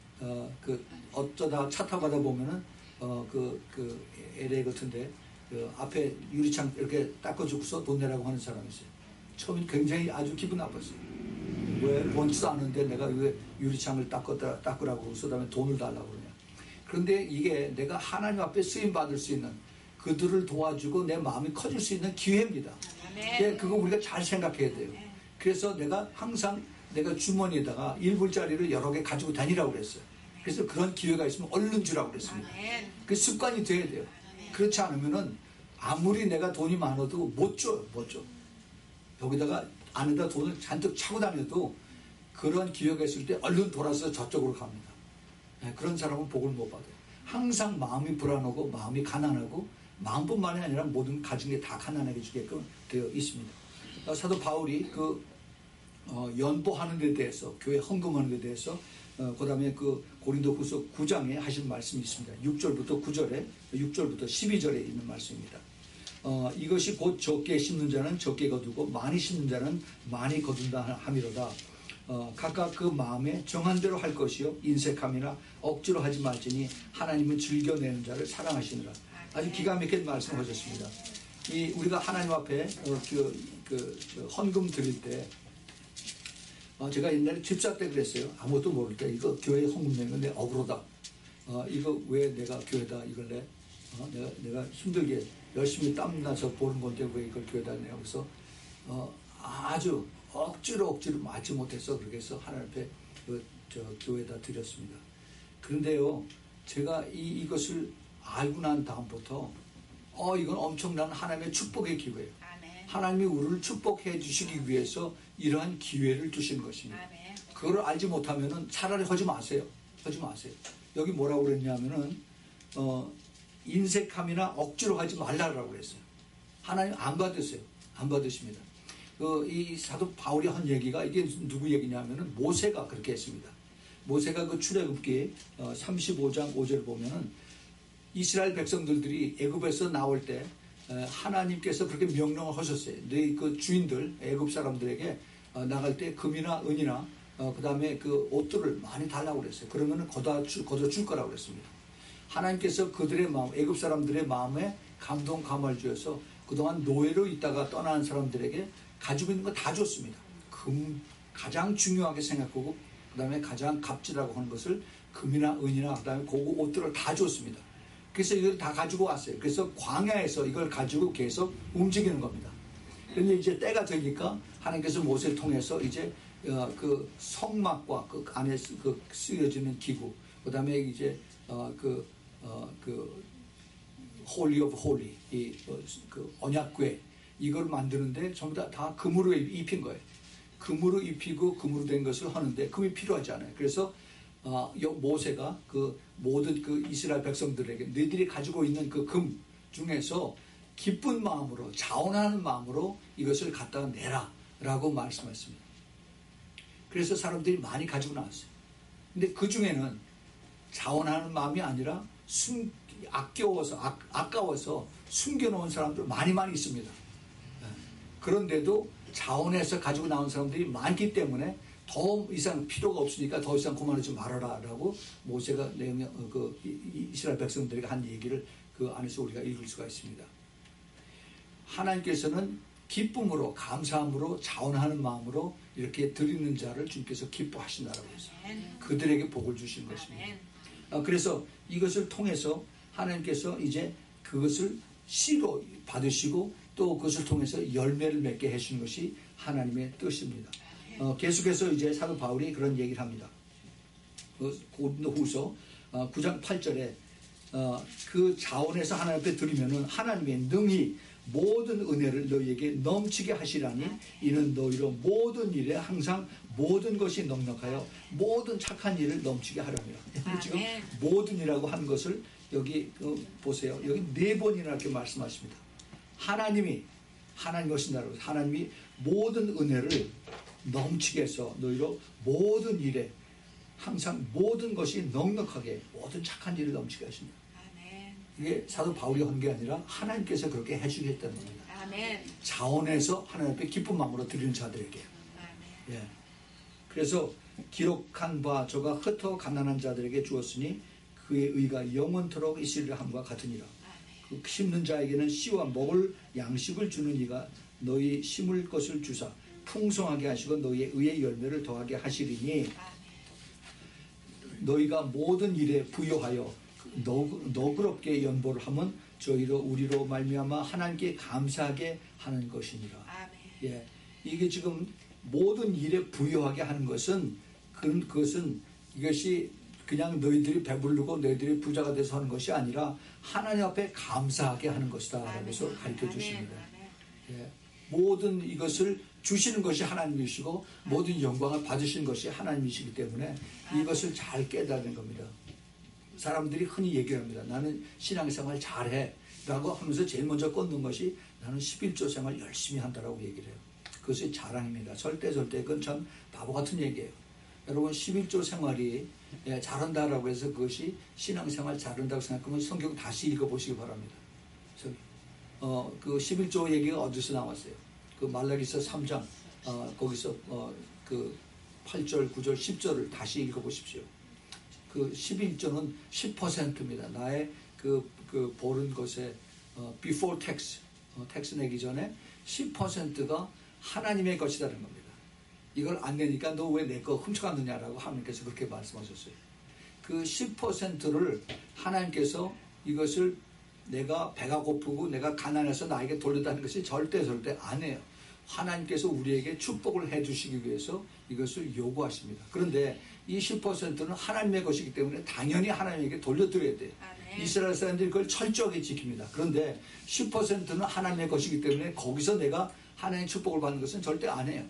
어쩌다 차 타고 가다 보면은 LA 같은데 앞에 유리창 이렇게 닦아주고서 돈 내라고 하는 사람이 있어요. 처음엔 굉장히 아주 기분 나빴어요. 왜 원치도 않는데 내가 왜 유리창을 닦으라고 해서 그다음에 돈을 달라고 그러냐. 그런데 이게 내가 하나님 앞에 쓰임 받을 수 있는 그들을 도와주고 내 마음이 커질 수 있는 기회입니다. 네, 그거 우리가 잘 생각해야 돼요. 그래서 내가 항상 내가 주머니에다가 1불짜리를 여러 개 가지고 다니라고 그랬어요. 그래서 그런 기회가 있으면 얼른 주라고 그랬습니다. 그 습관이 돼야 돼요. 그렇지 않으면은 아무리 내가 돈이 많아도 못 줘요. 못 줘. 여기다가 안에다 돈을 잔뜩 차고 다녀도 그런 기회가 있을 때 얼른 돌아서 저쪽으로 갑니다. 네, 그런 사람은 복을 못 받아요. 항상 마음이 불안하고 마음이 가난하고 마음뿐만이 아니라 모든 가진 게 다 가난하게 주게끔 되어 있습니다. 사도 바울이 연보하는 데 대해서, 교회 헌금하는 데 대해서 그 다음에 그 고린도후서 9장에 하신 말씀이 있습니다. 6절부터 9절에 6절부터 12절에 있는 말씀입니다. 이것이 곧 적게 심는 자는 적게 거두고 많이 심는 자는 많이 거둔다 함이로다. 각각 그 마음에 정한 대로 할 것이요 인색함이나 억지로 하지 말지니 하나님은 즐겨내는 자를 사랑하시느라. 아주 기가 막힌 말씀하셨습니다. 우리가 하나님 앞에 헌금 드릴 때 제가 옛날에 집사 때 그랬어요. 아무것도 모를 때 이거 교회 헌금 내는 내 억울하다. 이거 왜 내가 교회다 이걸 내가 힘들게 열심히 땀나서 보는 건데 왜 이걸 교회다 내요. 그래서 아주 억지로 맞지 못해서 그렇게 해서 하나님 앞에 교회에다 드렸습니다. 그런데요, 제가 이것을 알고 난 다음부터 이건 엄청난 하나님의 축복의 기회예요. 아멘. 하나님이 우리를 축복해 주시기 위해서 이러한 기회를 주신 것입니다. 아멘. 그걸 알지 못하면은 차라리 하지 마세요. 하지 마세요. 여기 뭐라고 그랬냐면은 인색함이나 억지로 하지 말라고 그랬어요. 하나님 안 받으세요. 안 받으십니다. 이 사도 바울이 한 얘기가 이게 누구 얘기냐면은 모세가 그렇게 했습니다. 모세가 그 출애굽기 35장 5절을 보면은 이스라엘 백성들이 애굽에서 나올 때 하나님께서 그렇게 명령을 하셨어요. 너희 그 주인들 애굽 사람들에게 나갈 때 금이나 은이나 그 다음에 그 옷들을 많이 달라고 그랬어요. 그러면은 걷어 줄 거라고 그랬습니다. 하나님께서 그들의 마음, 애굽 사람들의 마음에 감동 감화를 주어서 그동안 노예로 있다가 떠나는 사람들에게 가지고 있는 거 다 줬습니다. 가장 중요하게 생각하고 그 다음에 가장 값지다고 하는 것을 금이나 은이나 그 다음에 고급 옷들을 다 줬습니다. 그래서 이걸 다 가지고 왔어요. 그래서 광야에서 이걸 가지고 계속 움직이는 겁니다. 그런데 이제 때가 되니까 하나님께서 모세를 통해서 이제 그 성막과 그 안에 쓰여지는 기구, 그 다음에 이제 홀리 오브 홀리, 그 언약궤, 이걸 만드는데 전부 다 금으로 입힌 거예요. 금으로 입히고 금으로 된 것을 하는데 금이 필요하지 않아요. 그래서 모세가 그 모든 그 이스라엘 백성들에게 너희들이 가지고 있는 그 금 중에서 기쁜 마음으로 자원하는 마음으로 이것을 갖다가 내라 라고 말씀했습니다. 그래서 사람들이 많이 가지고 나왔어요. 근데 그 중에는 자원하는 마음이 아니라 아까워서 숨겨놓은 사람들 많이 있습니다. 그런데도 자원해서 가지고 나온 사람들이 많기 때문에 더 이상 필요가 없으니까 더 이상 그만하지 말아라 라고 모세가 이스라엘 백성들에게 한 얘기를 그 안에서 우리가 읽을 수가 있습니다. 하나님께서는 기쁨으로 감사함으로 자원하는 마음으로 이렇게 드리는 자를 주님께서 기뻐하신다라고 했어요. 그들에게 복을 주신 것입니다. 그래서 이것을 통해서 하나님께서 이제 그것을 씨로 받으시고 또 그것을 통해서 열매를 맺게 해주신 것이 하나님의 뜻입니다. 계속해서 이제 사도 바울이 그런 얘기를 합니다. 고린도후서 9장 8절에 그 자원에서 하나님 앞에 드리면은 하나님의 능히 모든 은혜를 너희에게 넘치게 하시라니 이는 너희로 모든 일에 항상 모든 것이 넉넉하여 모든 착한 일을 넘치게 하려니라. 지금 모든 이라고 하는 것을 여기 보세요. 여기 4번이나 이렇게 말씀하십니다. 하나님 것이다라고 하나님이 모든 은혜를 넘치게 해서 너희로 모든 일에 항상 모든 것이 넉넉하게 모든 착한 일을 넘치게 하십니다. 이게 사도 바울이 한 게 아니라 하나님께서 그렇게 해주겠다는 겁니다. 아멘. 자원해서 하나님 앞에 기쁜 마음으로 드리는 자들에게. 아멘. 예. 그래서 기록한 바 저가 흩어 가난한 자들에게 주었으니 그의 의가 영원토록 있으리라 함과 같으니라. 그 심는 자에게는 씨와 먹을 양식을 주는 이가 너희 심을 것을 주사 풍성하게 하시고 너희의 의의 열매를 더하게 하시리니 너희가 모든 일에 부요하여 너그럽게 연보를 하면 저희로 우리로 말미암아 하나님께 감사하게 하는 것이니라. 예, 이게 지금 모든 일에 부요하게 하는 것은 그것은 이것이 그냥 너희들이 배부르고 너희들이 부자가 돼서 하는 것이 아니라 하나님 앞에 감사하게 하는 것이다 라고 해서 가르쳐 주십니다. 예, 모든 이것을 주시는 것이 하나님이시고 모든 영광을 받으시는 것이 하나님이시기 때문에 이것을 잘 깨닫는 겁니다. 사람들이 흔히 얘기를 합니다. 나는 신앙생활 잘해 라고 하면서 제일 먼저 꽂는 것이 나는 11조 생활 열심히 한다라고 얘기를 해요. 그것이 자랑입니다. 절대 그건 참 바보 같은 얘기예요. 여러분 11조 생활이 잘한다라고 해서 그것이 신앙생활 잘한다고 생각하면 성경 다시 읽어보시기 바랍니다. 그 11조 얘기가 어디서 나왔어요? 그 말라기서 3장 거기서 그 8절, 9절, 10절을 다시 읽어보십시오. 그 11조는 10%입니다. 나의 그 보른 것에 before tax, 텍스 내기 전에 10%가 하나님의 것이라는 겁니다. 이걸 안 내니까 너 왜 내 거 훔쳐갔느냐라고 하나님께서 그렇게 말씀하셨어요. 그 10%를 하나님께서 이것을 내가 배가 고프고 내가 가난해서 나에게 돌려다는 것이 절대 안 해요. 하나님께서 우리에게 축복을 해주시기 위해서 이것을 요구하십니다. 그런데 이 10%는 하나님의 것이기 때문에 당연히 하나님에게 돌려드려야 돼요. 이스라엘 사람들이 그걸 철저하게 지킵니다. 그런데 10%는 하나님의 것이기 때문에 거기서 내가 하나님의 축복을 받는 것은 절대 안 해요.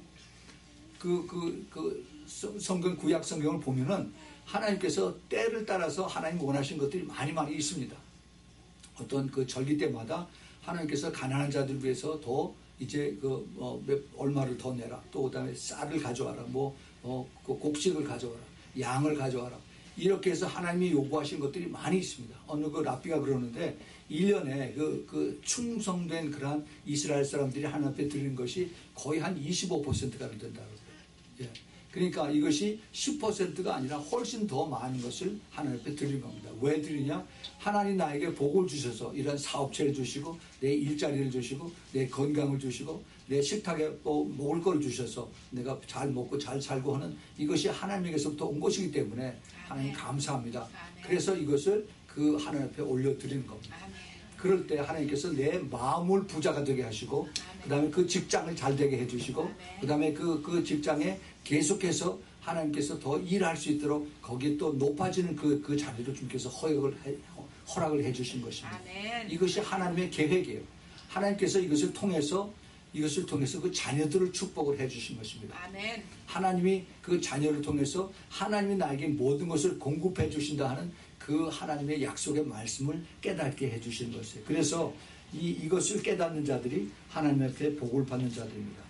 성경, 구약 성경을 보면은 하나님께서 때를 따라서 하나님 원하신 것들이 많이 있습니다. 어떤 그 절기 때마다 하나님께서 가난한 자들 위해서 더 이제 얼마를 더 내라. 또 그다음에 쌀을 가져와라. 그 곡식을 가져와라. 양을 가져와라. 이렇게 해서 하나님이 요구하신 것들이 많이 있습니다. 어느 랍비가 그러는데 1년에 그 충성된 그러한 이스라엘 사람들이 하나님 앞에 드리는 것이 거의 한 25%가 된다고 그래요. 예. 그러니까 이것이 10%가 아니라 훨씬 더 많은 것을 하나님 앞에 드리는 겁니다. 왜 드리냐? 하나님 나에게 복을 주셔서 이런 사업체를 주시고 내 일자리를 주시고 내 건강을 주시고 내 식탁에 먹을 걸 주셔서 내가 잘 먹고 잘 살고 하는 이것이 하나님에게서부터 온 것이기 때문에 하나님 감사합니다. 그래서 이것을 그 하나님 앞에 올려드리는 겁니다. 그럴 때 하나님께서 내 마음을 부자가 되게 하시고 그 다음에 그 직장을 잘 되게 해주시고 그 다음에 그 직장에 계속해서 하나님께서 더 일할 수 있도록 거기에 또 높아지는 그 자리를 주님께서 허락을 해주신 것입니다. 이것이 하나님의 계획이에요. 하나님께서 이것을 통해서 그 자녀들을 축복을 해주신 것입니다. 하나님이 그 자녀를 통해서 하나님이 나에게 모든 것을 공급해 주신다 하는 그 하나님의 약속의 말씀을 깨닫게 해주시는 것이에요. 그래서 이것을 깨닫는 자들이 하나님 앞에 복을 받는 자들입니다.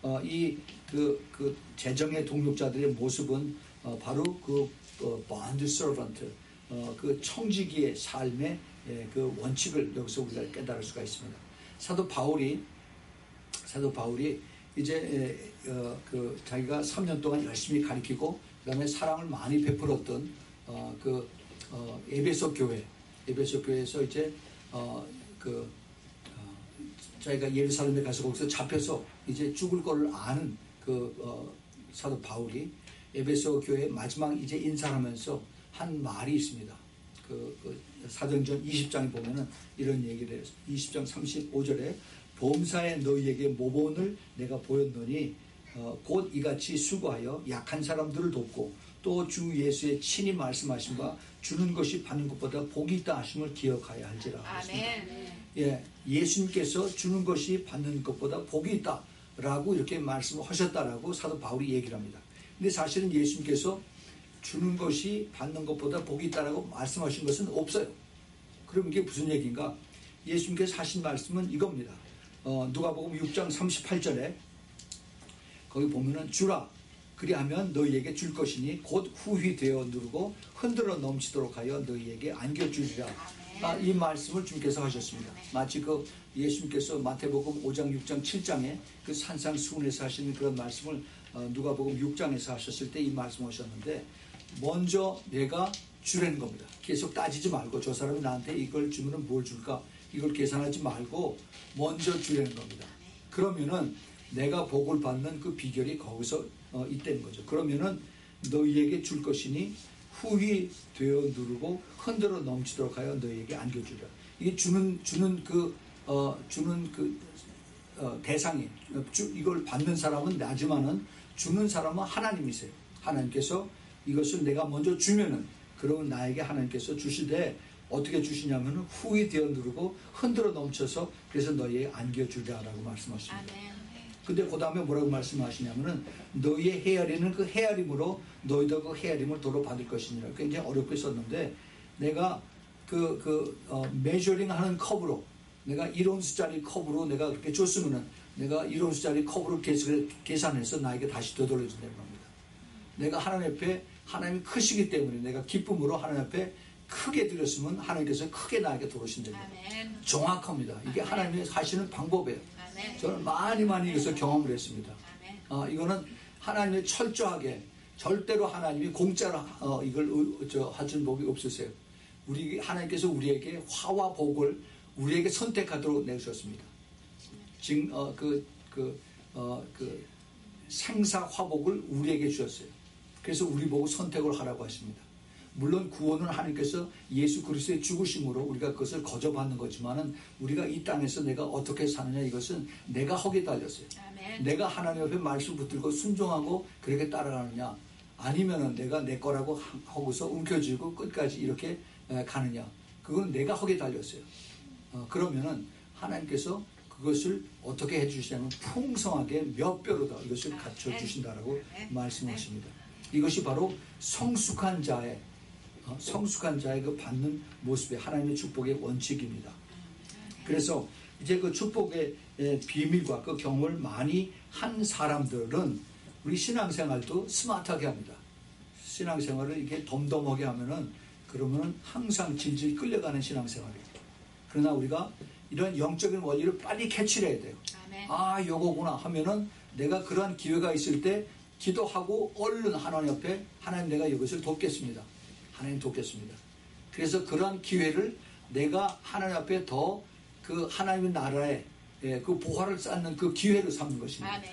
그 재정의 동력자들의 모습은 바로 bond servant, 그 청지기의 삶의 그 원칙을 여기서 우리가 깨달을 수가 있습니다. 사도 바울이 이제 자기가 3년 동안 열심히 가르치고 그다음에 사랑을 많이 베풀었던 에베소 교회에서 이제 자기가 예루살렘에 가서 거기서 잡혀서 이제 죽을 거를 아는 사도 바울이 에베소 교회 마지막 이제 인사하면서 한 말이 있습니다. 사도행전 20장에 보면은 이런 얘기를 해요. 20장 35절에 범사에 너희에게 모본을 내가 보였노니 곧 이같이 수고하여 약한 사람들을 돕고 또 주 예수의 친히 말씀하신 바 주는 것이 받는 것보다 복이 있다 하심을 기억하여야 할지라. 아멘. 예, 예수님께서 주는 것이 받는 것보다 복이 있다라고 이렇게 말씀을 하셨다라고 사도 바울이 얘기를 합니다. 근데 사실은 예수님께서 주는 것이 받는 것보다 복이 있다라고 말씀하신 것은 없어요. 그럼 이게 무슨 얘기인가? 예수님께서 하신 말씀은 이겁니다. 누가복음 6장 38절에 거기 보면은 주라 그리하면 너희에게 줄 것이니 곧 후히 되어 누르고 흔들어 넘치도록 하여 너희에게 안겨주리라. 이 말씀을 주님께서 하셨습니다. 마치 예수님께서 마태복음 5장 6장 7장에 그 산상수훈에서 하시는 그런 말씀을 누가복음 6장에서 하셨을 때 이 말씀하셨는데 먼저 내가 주라는 겁니다. 계속 따지지 말고 저 사람이 나한테 이걸 주면은 뭘 줄까 이걸 계산하지 말고 먼저 주라는 겁니다. 그러면은 내가 복을 받는 그 비결이 거기서 있다는 거죠. 그러면은 너희에게 줄 것이니 후히 되어 누르고 흔들어 넘치도록 하여 너희에게 안겨주리라. 이게 주는 대상이 이걸 받는 사람은 나지만은 주는 사람은 하나님이세요. 하나님께서 이것을 내가 먼저 주면은 그러면 나에게 하나님께서 주시되 어떻게 주시냐면 후이 되어 누르고 흔들어 넘쳐서 그래서 너희에게 안겨주리라고 말씀하십니다. 근데 그 다음에 뭐라고 말씀하시냐면은 너희의 헤아리는 그 헤아림으로 너희도 그 헤아림을 도로 받을 것이니라. 굉장히 어렵게 썼는데 내가 메저링 하는 컵으로 내가 1온스짜리 컵으로 내가 그렇게 줬으면은 내가 1온스짜리 컵으로 계산해서 나에게 다시 되돌려준다는 겁니다. 내가 하나님 앞에 하나님이 크시기 때문에 내가 기쁨으로 하나님 앞에 크게 드렸으면 하나님께서 크게 나에게 들어오신다. 정확합니다. 이게 하나님이 하시는 방법이에요. 저는 많이 이것을 경험을 했습니다. 이거는 하나님이 철저하게 절대로 하나님이 공짜로 이걸 하신 법이 없으세요. 하나님께서 우리에게 화와 복을 우리에게 선택하도록 내주셨습니다. 지금 생사 화복을 우리에게 주셨어요. 그래서 우리 보고 선택을 하라고 하십니다. 물론 구원은 하나님께서 예수 그리스도의 죽으심으로 우리가 그것을 거저받는 거지만은 우리가 이 땅에서 내가 어떻게 사느냐 이것은 내가 허기에 달렸어요. 내가 하나님 앞에 말씀 붙들고 순종하고 그렇게 따라가느냐 아니면은 내가 내 거라고 하고서 움켜쥐고 끝까지 이렇게 가느냐 그건 내가 허기에 달렸어요. 그러면은 하나님께서 그것을 어떻게 해주시냐면 풍성하게 몇 배로 더 이것을 갖춰주신다라고 말씀하십니다. 이것이 바로 성숙한 자의 그 받는 모습의 하나님의 축복의 원칙입니다. 그래서 이제 그 축복의 비밀과 그 경험을 많이 한 사람들은 우리 신앙생활도 스마트하게 합니다. 신앙생활을 이렇게 덤덤하게 하면은 그러면은 항상 질질 끌려가는 신앙생활이에요. 그러나 우리가 이런 영적인 원리를 빨리 캐치를 해야 돼요. 아, 요거구나 하면은 내가 그러한 기회가 있을 때 기도하고 얼른 하나님 앞에 하나님 내가 이것을 돕겠습니다. 하나님 돕겠습니다. 그래서 그러한 기회를 내가 하나님 앞에 더 그 하나님의 나라에 그 보화를 쌓는 그 기회를 삼는 것입니다.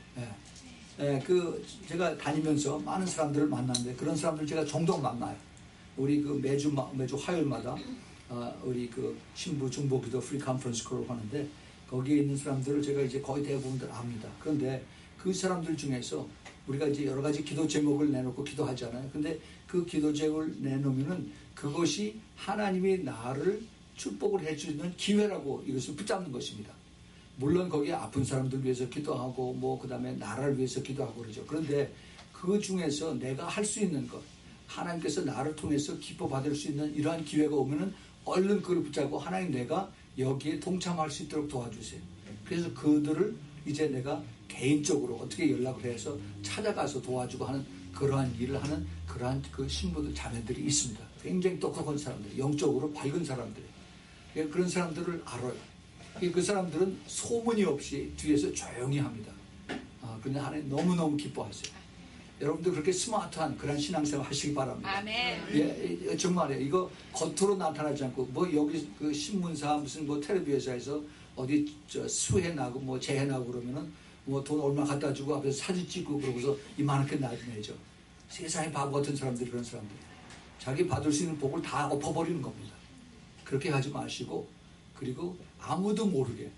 제가 다니면서 많은 사람들을 만났는데 그런 사람들 제가 종종 만나요. 우리 그 매주 화요일마다 우리 그 신부 중보기도 프리 컨퍼런스 콜을 하는데 거기에 있는 사람들을 제가 이제 거의 대부분들 압니다. 그런데 그 사람들 중에서 우리가 이제 여러 가지 기도 제목을 내놓고 기도하잖아요. 근데 그 기도 제목을 내놓으면은 그것이 하나님이 나를 축복을 해주는 기회라고 이것을 붙잡는 것입니다. 물론 거기에 아픈 사람들 위해서 기도하고 그 다음에 나라를 위해서 기도하고 그러죠. 그런데 그 중에서 내가 할 수 있는 것, 하나님께서 나를 통해서 기뻐 받을 수 있는 이러한 기회가 오면은 얼른 그걸 붙잡고 하나님 내가 여기에 동참할 수 있도록 도와주세요. 그래서 그들을 이제 내가 개인적으로 어떻게 연락을 해서 찾아가서 도와주고 하는 그러한 일을 하는 그러한 그 신부들 자매들이 있습니다. 굉장히 똑똑한 사람들, 영적으로 밝은 사람들이. 그런 사람들을 알아요. 그 사람들은 소문이 없이 뒤에서 조용히 합니다. 그런데 하나님 너무너무 기뻐하세요. 여러분들 그렇게 스마트한 그런 신앙생활 하시기 바랍니다. 예, 정말이에요. 이거 겉으로 나타나지 않고 여기 그 신문사 무슨 텔레비전에서 어디 수해 나고 재해 나고 그러면은 돈 얼마 갖다 주고 앞에서 사진 찍고 그러고서 이만하게 나중에죠. 세상에 바보 같은 사람들이 그런 사람들. 자기 받을 수 있는 복을 다 엎어버리는 겁니다. 그렇게 하지 마시고 그리고 아무도 모르게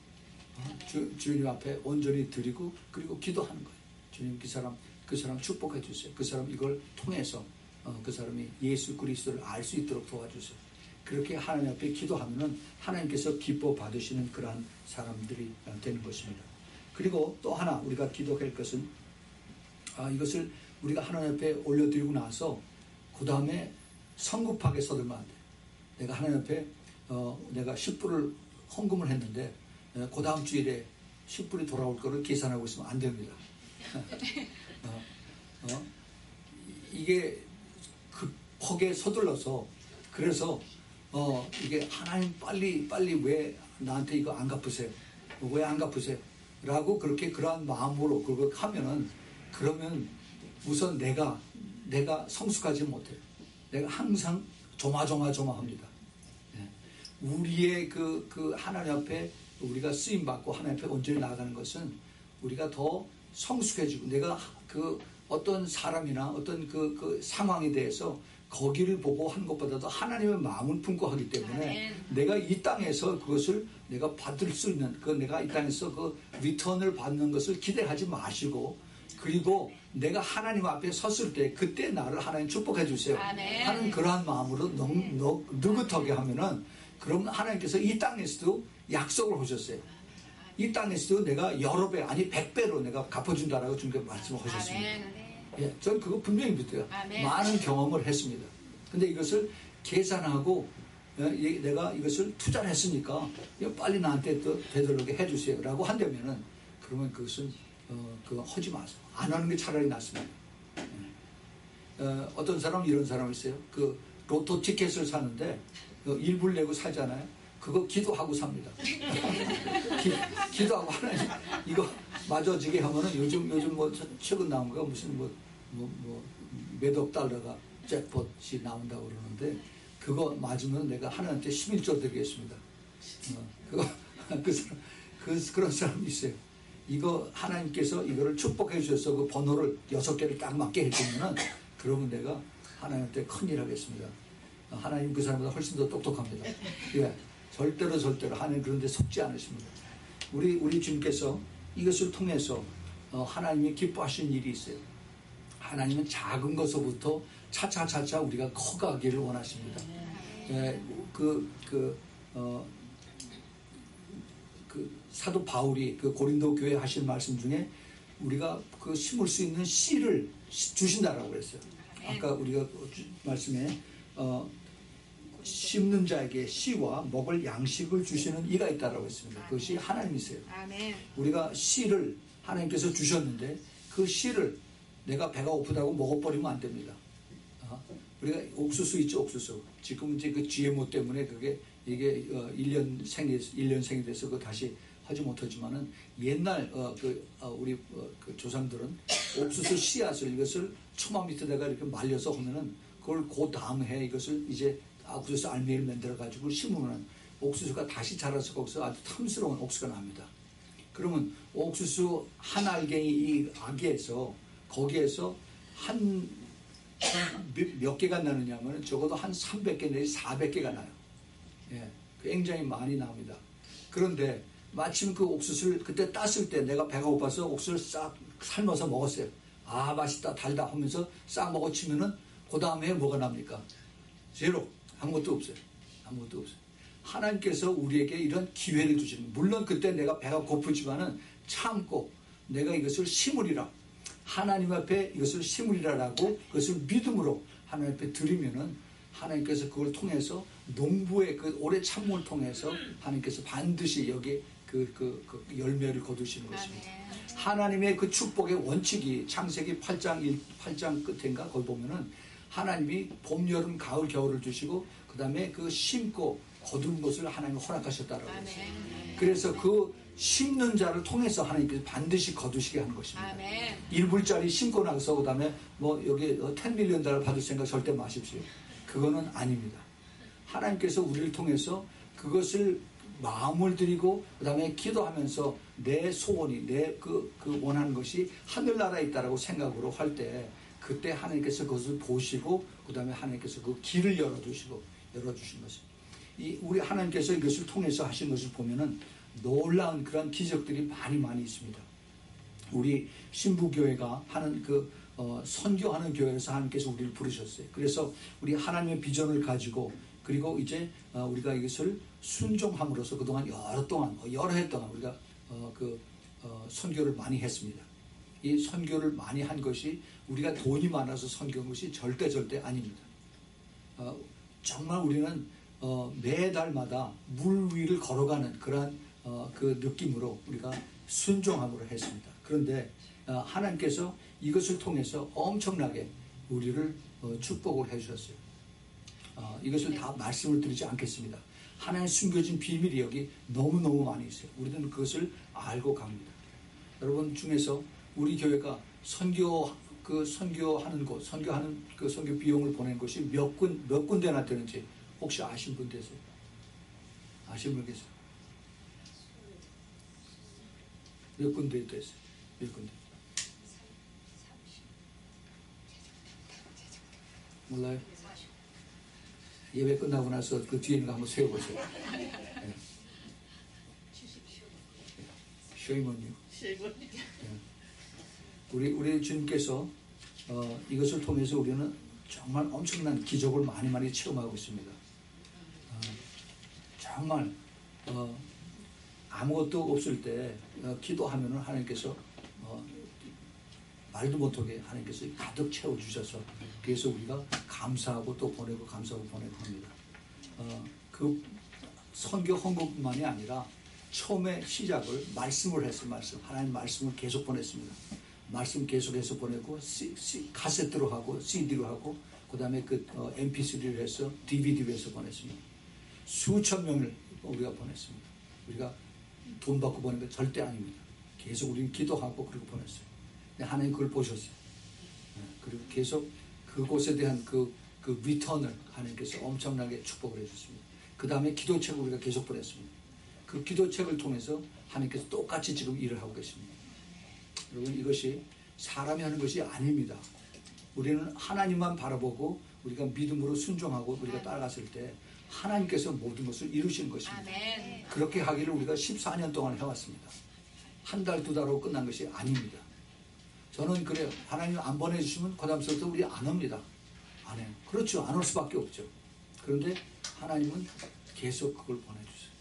주님 앞에 온전히 드리고 그리고 기도하는 거예요. 주님 그 사람 축복해 주세요. 그 사람 이걸 통해서 그 사람이 예수 그리스도를 알 수 있도록 도와주세요. 그렇게 하나님 앞에 기도하면은 하나님께서 기뻐 받으시는 그러한 사람들이 되는 것입니다. 그리고 또 하나 우리가 기도할 것은 이것을 우리가 하나님 앞에 올려드리고 나서 그 다음에 성급하게 서들면 안 돼. 내가 하나님 앞에 내가 10불을 헌금을 했는데 그 다음 주일에 10불이 돌아올 거를 계산하고 있으면 안 됩니다. 이게 급하게 서둘러서 그래서 이게 하나님 빨리 왜 나한테 이거 안 갚으세요? 왜 안 갚으세요? 라고 그렇게 그러한 마음으로 그걸 하면은 그러면 우선 내가 성숙하지 못해요. 내가 항상 조마조마합니다. 우리의 그 하나님 앞에 우리가 쓰임 받고 하나님 앞에 온전히 나아가는 것은 우리가 더 성숙해지고 내가 그 어떤 사람이나 어떤 그 상황에 대해서 거기를 보고 한 것보다도 하나님의 마음을 품고 하기 때문에 내가 이 땅에서 그것을 내가 받을 수 있는 내가 이 땅에서 그 리턴을 받는 것을 기대하지 마시고 그리고 내가 하나님 앞에 섰을 때 그때 나를 하나님 축복해 주세요 하는 그러한 마음으로 느긋하게 하면은 그럼 하나님께서 이 땅에서도 약속을 하셨어요. 이 땅에서도 내가 여러 배 아니 100배로 내가 갚아준다라고 주님께서 말씀을 하셨습니다. 예, 저는 그거 분명히 믿어요. 많은 경험을 했습니다. 근데 이것을 계산하고 내가 이것을 투자를 했으니까 빨리 나한테 또 되돌리게 해주세요 라고 한다면은 그러면 그것은 그거 하지 마세요. 안 하는 게 차라리 낫습니다. 어떤 사람은 이런 사람이 있어요. 그 로또 티켓을 사는데 일부를 내고 사잖아요. 그거 기도하고 삽니다. 기도하고 하나님 이거 맞아지게 하면은 요즘 뭐 최근 나온 거가 무슨 몇억 달러가 잭폿이 나온다고 그러는데 그거 맞으면 내가 하나님한테 11조 드리겠습니다. 그런 사람이 있어요. 이거 하나님께서 이거를 축복해 주셔서 그 번호를 6개를 딱 맞게 해주면은 그러면 내가 하나님한테 큰일 하겠습니다. 하나님 그 사람보다 훨씬 더 똑똑합니다. 예, 절대로 하나님 그런 데 속지 않으십니다. 우리 주님께서 이것을 통해서 하나님이 기뻐하시는 일이 있어요. 하나님은 작은 것서부터 차차차차 우리가 커가기를 원하십니다. 예, 사도 바울이 그 고린도 교회 하신 말씀 중에 우리가 그 심을 수 있는 씨를 주신다라고 그랬어요. 아까 우리가 말씀에 심는 자에게 씨와 먹을 양식을 주시는 이가 있다라고 했습니다. 그것이 하나님이세요. 우리가 씨를 하나님께서 주셨는데 그 씨를 내가 배가 고프다고 먹어버리면 안 됩니다. 우리가 옥수수 있죠, 옥수수. 지금 이제 그 GMO 때문에 이게 1년생이 돼서 그 다시 하지 못하지만은 옛날 우리 그 조상들은 옥수수 씨앗을 이것을 초마 밑에다가 이렇게 말려서 하면은 그걸 그 다음 해 이것을 이제 옥수수 알맹이를 만들어 가지고 심으면 옥수수가 다시 자라서 거기서 아주 탐스러운 옥수수가 납니다. 그러면 옥수수 한 알갱이 이 아기에서 거기에서 몇 개가 나느냐면 적어도 한 300개 내지 400개가 나요. 예, 굉장히 많이 나옵니다. 그런데 마침 그 옥수수를 그때 땄을 때 내가 배가 고파서 옥수수를 싹 삶아서 먹었어요. 아 맛있다 달다 하면서 싹 먹어치면은 그 다음에 뭐가 납니까? 제로. 아무것도 없어요. 하나님께서 우리에게 이런 기회를 주시는, 물론 그때 내가 배가 고프지만은 참고 내가 이것을 심으리라, 하나님 앞에 이것을 심으리라라고 그것을 믿음으로 하나님 앞에 드리면은 하나님께서 그걸 통해서 농부의 그 오래 참음을 통해서 하나님께서 반드시 여기 그 열매를 거두시는 것입니다. 하나님의 그 축복의 원칙이 창세기 8장 끝인가 거기 보면은 하나님이 봄, 여름, 가을, 겨울을 주시고 그 다음에 그 심고 거두는 것을 하나님이 허락하셨다라고 했어요. 그래서 그 심는 자를 통해서 하나님께서 반드시 거두시게 하는 것입니다. 1불짜리 심고 나서 그 다음에 뭐 여기 10밀리언 달러 받을 생각 절대 마십시오. 그거는 아닙니다. 하나님께서 우리를 통해서 그것을 마음을 드리고 그 다음에 기도하면서 내 소원이 내 그 원하는 것이 하늘나라에 있다라고 생각으로 할 때 그때 하나님께서 그것을 보시고 그 다음에 하나님께서 그 길을 열어주신 것입니다. 우리 하나님께서 이것을 통해서 하신 것을 보면은 놀라운 그런 기적들이 많이 있습니다. 우리 신부교회가 하는 선교하는 교회에서 하나님께서 우리를 부르셨어요. 그래서 우리 하나님의 비전을 가지고 그리고 이제 우리가 이것을 순종함으로써 그동안 여러 해 동안 우리가 선교를 많이 했습니다. 이 선교를 많이 한 것이 우리가 돈이 많아서 선교한 것이 절대 아닙니다. 정말 우리는 매달마다 물 위를 걸어가는 그러한 그 느낌으로 우리가 순종함으로 했습니다. 그런데 하나님께서 이것을 통해서 엄청나게 우리를 축복을 해주셨어요. 이것을 다 말씀을 드리지 않겠습니다. 하나님 숨겨진 비밀이 여기 너무너무 많이 있어요. 우리는 그것을 알고 갑니다. 여러분 중에서 우리 교회가 선교하는 곳, 선교하는 그 선교 비용을 보낸 곳이 몇 군데나 되는지 혹시 아신 분 계세요? 아신 분 계세요? 몇 군데 됐어요? 몇 군데? 몰라요? 예배 끝나고 나서 그 뒤에 있는 거 한번 세워보세요. 네. Shame on you. 우리 주님께서 이것을 통해서 우리는 정말 엄청난 기적을 많이 체험하고 있습니다. 정말 아무것도 없을 때 기도하면은 하나님께서 말도 못하게 하나님께서 가득 채워주셔서 그래서 우리가 감사하고 또 보내고 감사하고 보내고 합니다. 그 선교 헌금뿐만이 아니라 처음에 시작을 말씀을 했어요. 하나님 말씀을 계속 보냈습니다. 말씀 계속해서 보내고 카세트로 하고 CD로 하고 그 다음에 MP3를 해서 DVD로 해서 보냈습니다. 수천 명을 우리가 보냈습니다. 우리가 돈 받고 보낸 게 절대 아닙니다. 계속 우리는 기도하고 그리고 보냈어요. 하나님 그걸 보셨어요. 그리고 계속 그곳에 대한 그 리턴을 하나님께서 엄청나게 축복을 해주셨습니다. 그 다음에 기도책을 우리가 계속 보냈습니다. 그 기도책을 통해서 하나님께서 똑같이 지금 일을 하고 계십니다. 여러분 이것이 사람이 하는 것이 아닙니다. 우리는 하나님만 바라보고 우리가 믿음으로 순종하고 우리가 따라갔을 때 하나님께서 모든 것을 이루시는 것입니다. 아멘. 그렇게 하기를 우리가 14년 동안 해왔습니다. 한 달, 두 달로 끝난 것이 아닙니다. 저는 그래요. 하나님 안 보내주시면 그 다음부터 우리 안 옵니다. 안 해요. 그렇죠. 안 올 수밖에 없죠. 그런데 하나님은 계속 그걸 보내주세요.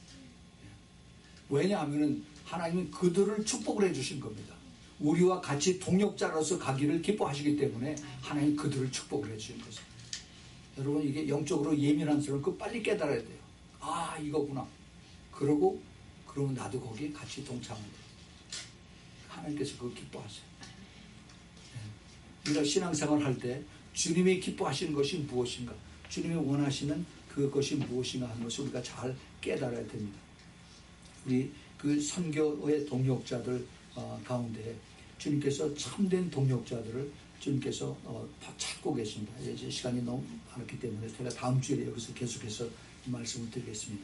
왜냐하면 하나님은 그들을 축복을 해주신 겁니다. 우리와 같이 동역자로서 가기를 기뻐하시기 때문에 하나님 그들을 축복을 해주신 것입니다. 여러분 이게 영적으로 예민한 사람은 그거 빨리 깨달아야 돼요. 아 이거구나. 그러면 나도 거기에 같이 동참을 돼요. 하나님께서 그걸 기뻐하세요. 우리가 신앙생활 할 때 주님이 기뻐하시는 것이 무엇인가, 주님이 원하시는 그것이 무엇인가 하는 것을 우리가 잘 깨달아야 됩니다. 우리 그 선교의 동역자들 가운데 주님께서 참된 동역자들을 주님께서 찾고 계십니다. 이제 시간이 너무 많았기 때문에 제가 다음 주에 여기서 계속해서 말씀을 드리겠습니다.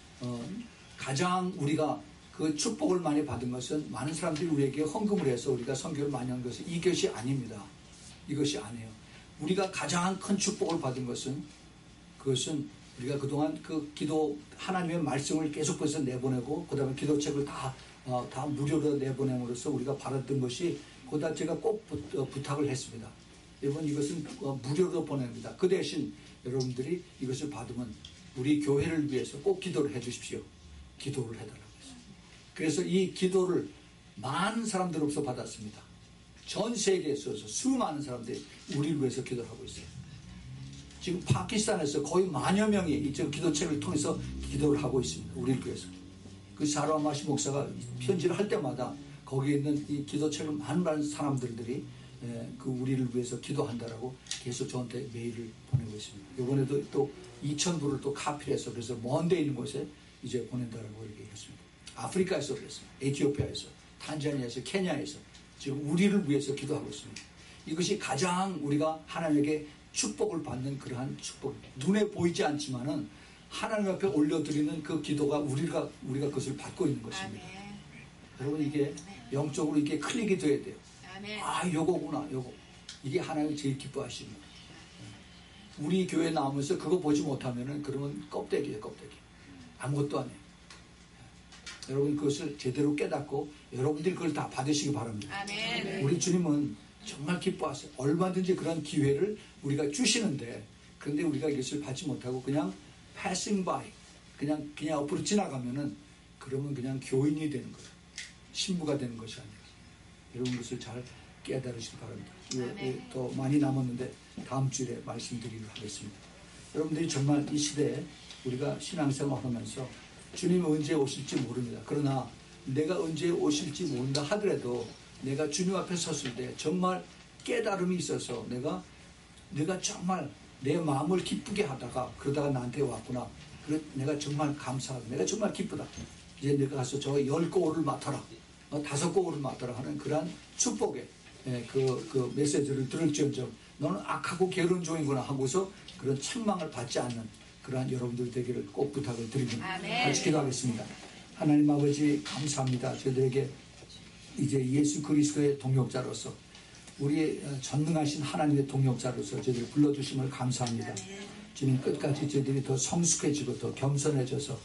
가장 우리가 그 축복을 많이 받은 것은 많은 사람들이 우리에게 헌금을 해서 우리가 선교를 많이 한 것은 이것이 아닙니다. 이것이 아니에요. 우리가 가장 큰 축복을 받은 것은 그것은 우리가 그동안 그 기도 하나님의 말씀을 계속해서 내보내고 그 다음에 기도책을 다 무료로 내보냄으로써 우리가 받았던 것이 그다 제가 꼭 부탁을 했습니다. 여러분 이것은 무료로 보냅니다. 그 대신 여러분들이 이것을 받으면 우리 교회를 위해서 꼭 기도를 해 주십시오. 기도를 해달라고 했어요. 그래서 이 기도를 많은 사람들로부터 받았습니다. 전 세계에 있어서 수많은 사람들이 우리를 위해서 기도를 하고 있어요. 지금 파키스탄에서 거의 만여 명이 이 기도책을 통해서 기도를 하고 있습니다. 우리를 위해서. 그 사라마시 목사가 편지를 할 때마다 거기에 있는 이 기도책을 많은 사람들이 그 우리를 위해서 기도한다라고 계속 저한테 메일을 보내고 있습니다. 이번에도 또 2,000부를 또 카피해서 그래서 먼 데 있는 곳에 이제 보낸다라고 얘기했습니다. 아프리카에서 그랬습니다. 에티오피아에서, 탄자니아에서, 케냐에서 지금 우리를 위해서 기도하고 있습니다. 이것이 가장 우리가 하나님에게 축복을 받는 그러한 축복. 눈에 보이지 않지만은 하나님 앞에 올려드리는 그 기도가 우리가 그것을 받고 있는 것입니다. 아멘. 여러분 이게 영적으로 이게 클릭이 돼야 돼요. 아멘. 아 요거구나 요거. 이게 하나님이 제일 기뻐하시는 거예요. 우리 교회 나오면서 그거 보지 못하면은 그러면 껍데기예요 껍데기. 아무것도 아니에요. 여러분 그것을 제대로 깨닫고 여러분들이 그걸 다 받으시기 바랍니다. 아멘. 우리 주님은 정말 기뻐하세요. 얼마든지 그런 기회를 우리가 주시는데 그런데 우리가 이것을 받지 못하고 그냥 passing by 그냥 앞으로 지나가면은 그러면 그냥 교인이 되는 거예요. 신부가 되는 것이 아니라. 여러분 그것을 잘 깨달으시기 바랍니다. 더 많이 남았는데 다음 주에 말씀드리도록 하겠습니다. 여러분들이 정말 이 시대에 우리가 신앙생활 하면서 주님이 언제 오실지 모릅니다. 그러나 내가 언제 오실지 모른다 하더라도 내가 주님 앞에 섰을 때 정말 깨달음이 있어서 내가 정말 내 마음을 기쁘게 하다가 그러다가 나한테 왔구나. 내가 정말 감사하고 내가 정말 기쁘다. 이제 내가 가서 저 10고울을 맡아라. 5고울을 맡아라 하는 그러한 축복의 그 메시지를 들을지언정 너는 악하고 게으른 종이구나 하고서 그런 책망을 받지 않는 그러한 여러분들 되기를 꼭 부탁을 드립니다. 같이 기도하겠습니다. 하나님 아버지 감사합니다. 저희들에게 이제 예수 그리스도의 동역자로서 우리의 전능하신 하나님의 동역자로서 저희들 불러주심을 감사합니다. 주님 끝까지 저희들이 더 성숙해지고 더 겸손해져서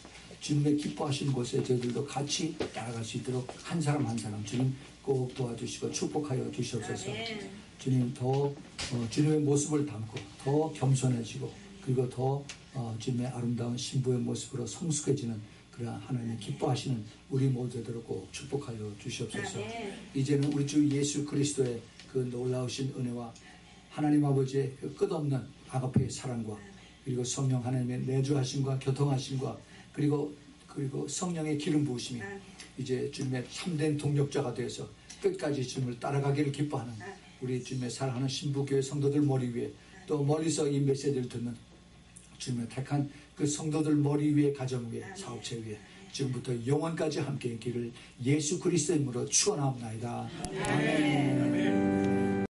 주님의 기뻐하시는 곳에 저희들도 같이 나아갈 수 있도록 한 사람 한 사람 주님 꼭 도와주시고 축복하여 주시옵소서. 주님 더 주님의 모습을 담고 더 겸손해지고 그리고 더 주님의 아름다운 신부의 모습으로 성숙해지는 그러한 하나님 기뻐하시는 우리 모두들을 꼭 축복하여 주시옵소서. 이제는 우리 주 예수 그리스도의 그 놀라우신 은혜와 하나님 아버지의 그 끝없는 아가페의 사랑과 그리고 성령 하나님의 내주하심과 교통하심과 그리고 성령의 기름 부으심이 이제 주님의 참된 동력자가 되어서 끝까지 주님을 따라가기를 기뻐하는 우리 주님의 사랑하는 신부교회 성도들 머리 위에 또 멀리서 이 메시지를 듣는 주님의 택한 그 성도들 머리 위에 가정 위에 사업체 위에 지금부터 영원까지 함께 있기를 예수 그리스도의 이름으로 축원하옵나이다. 아멘.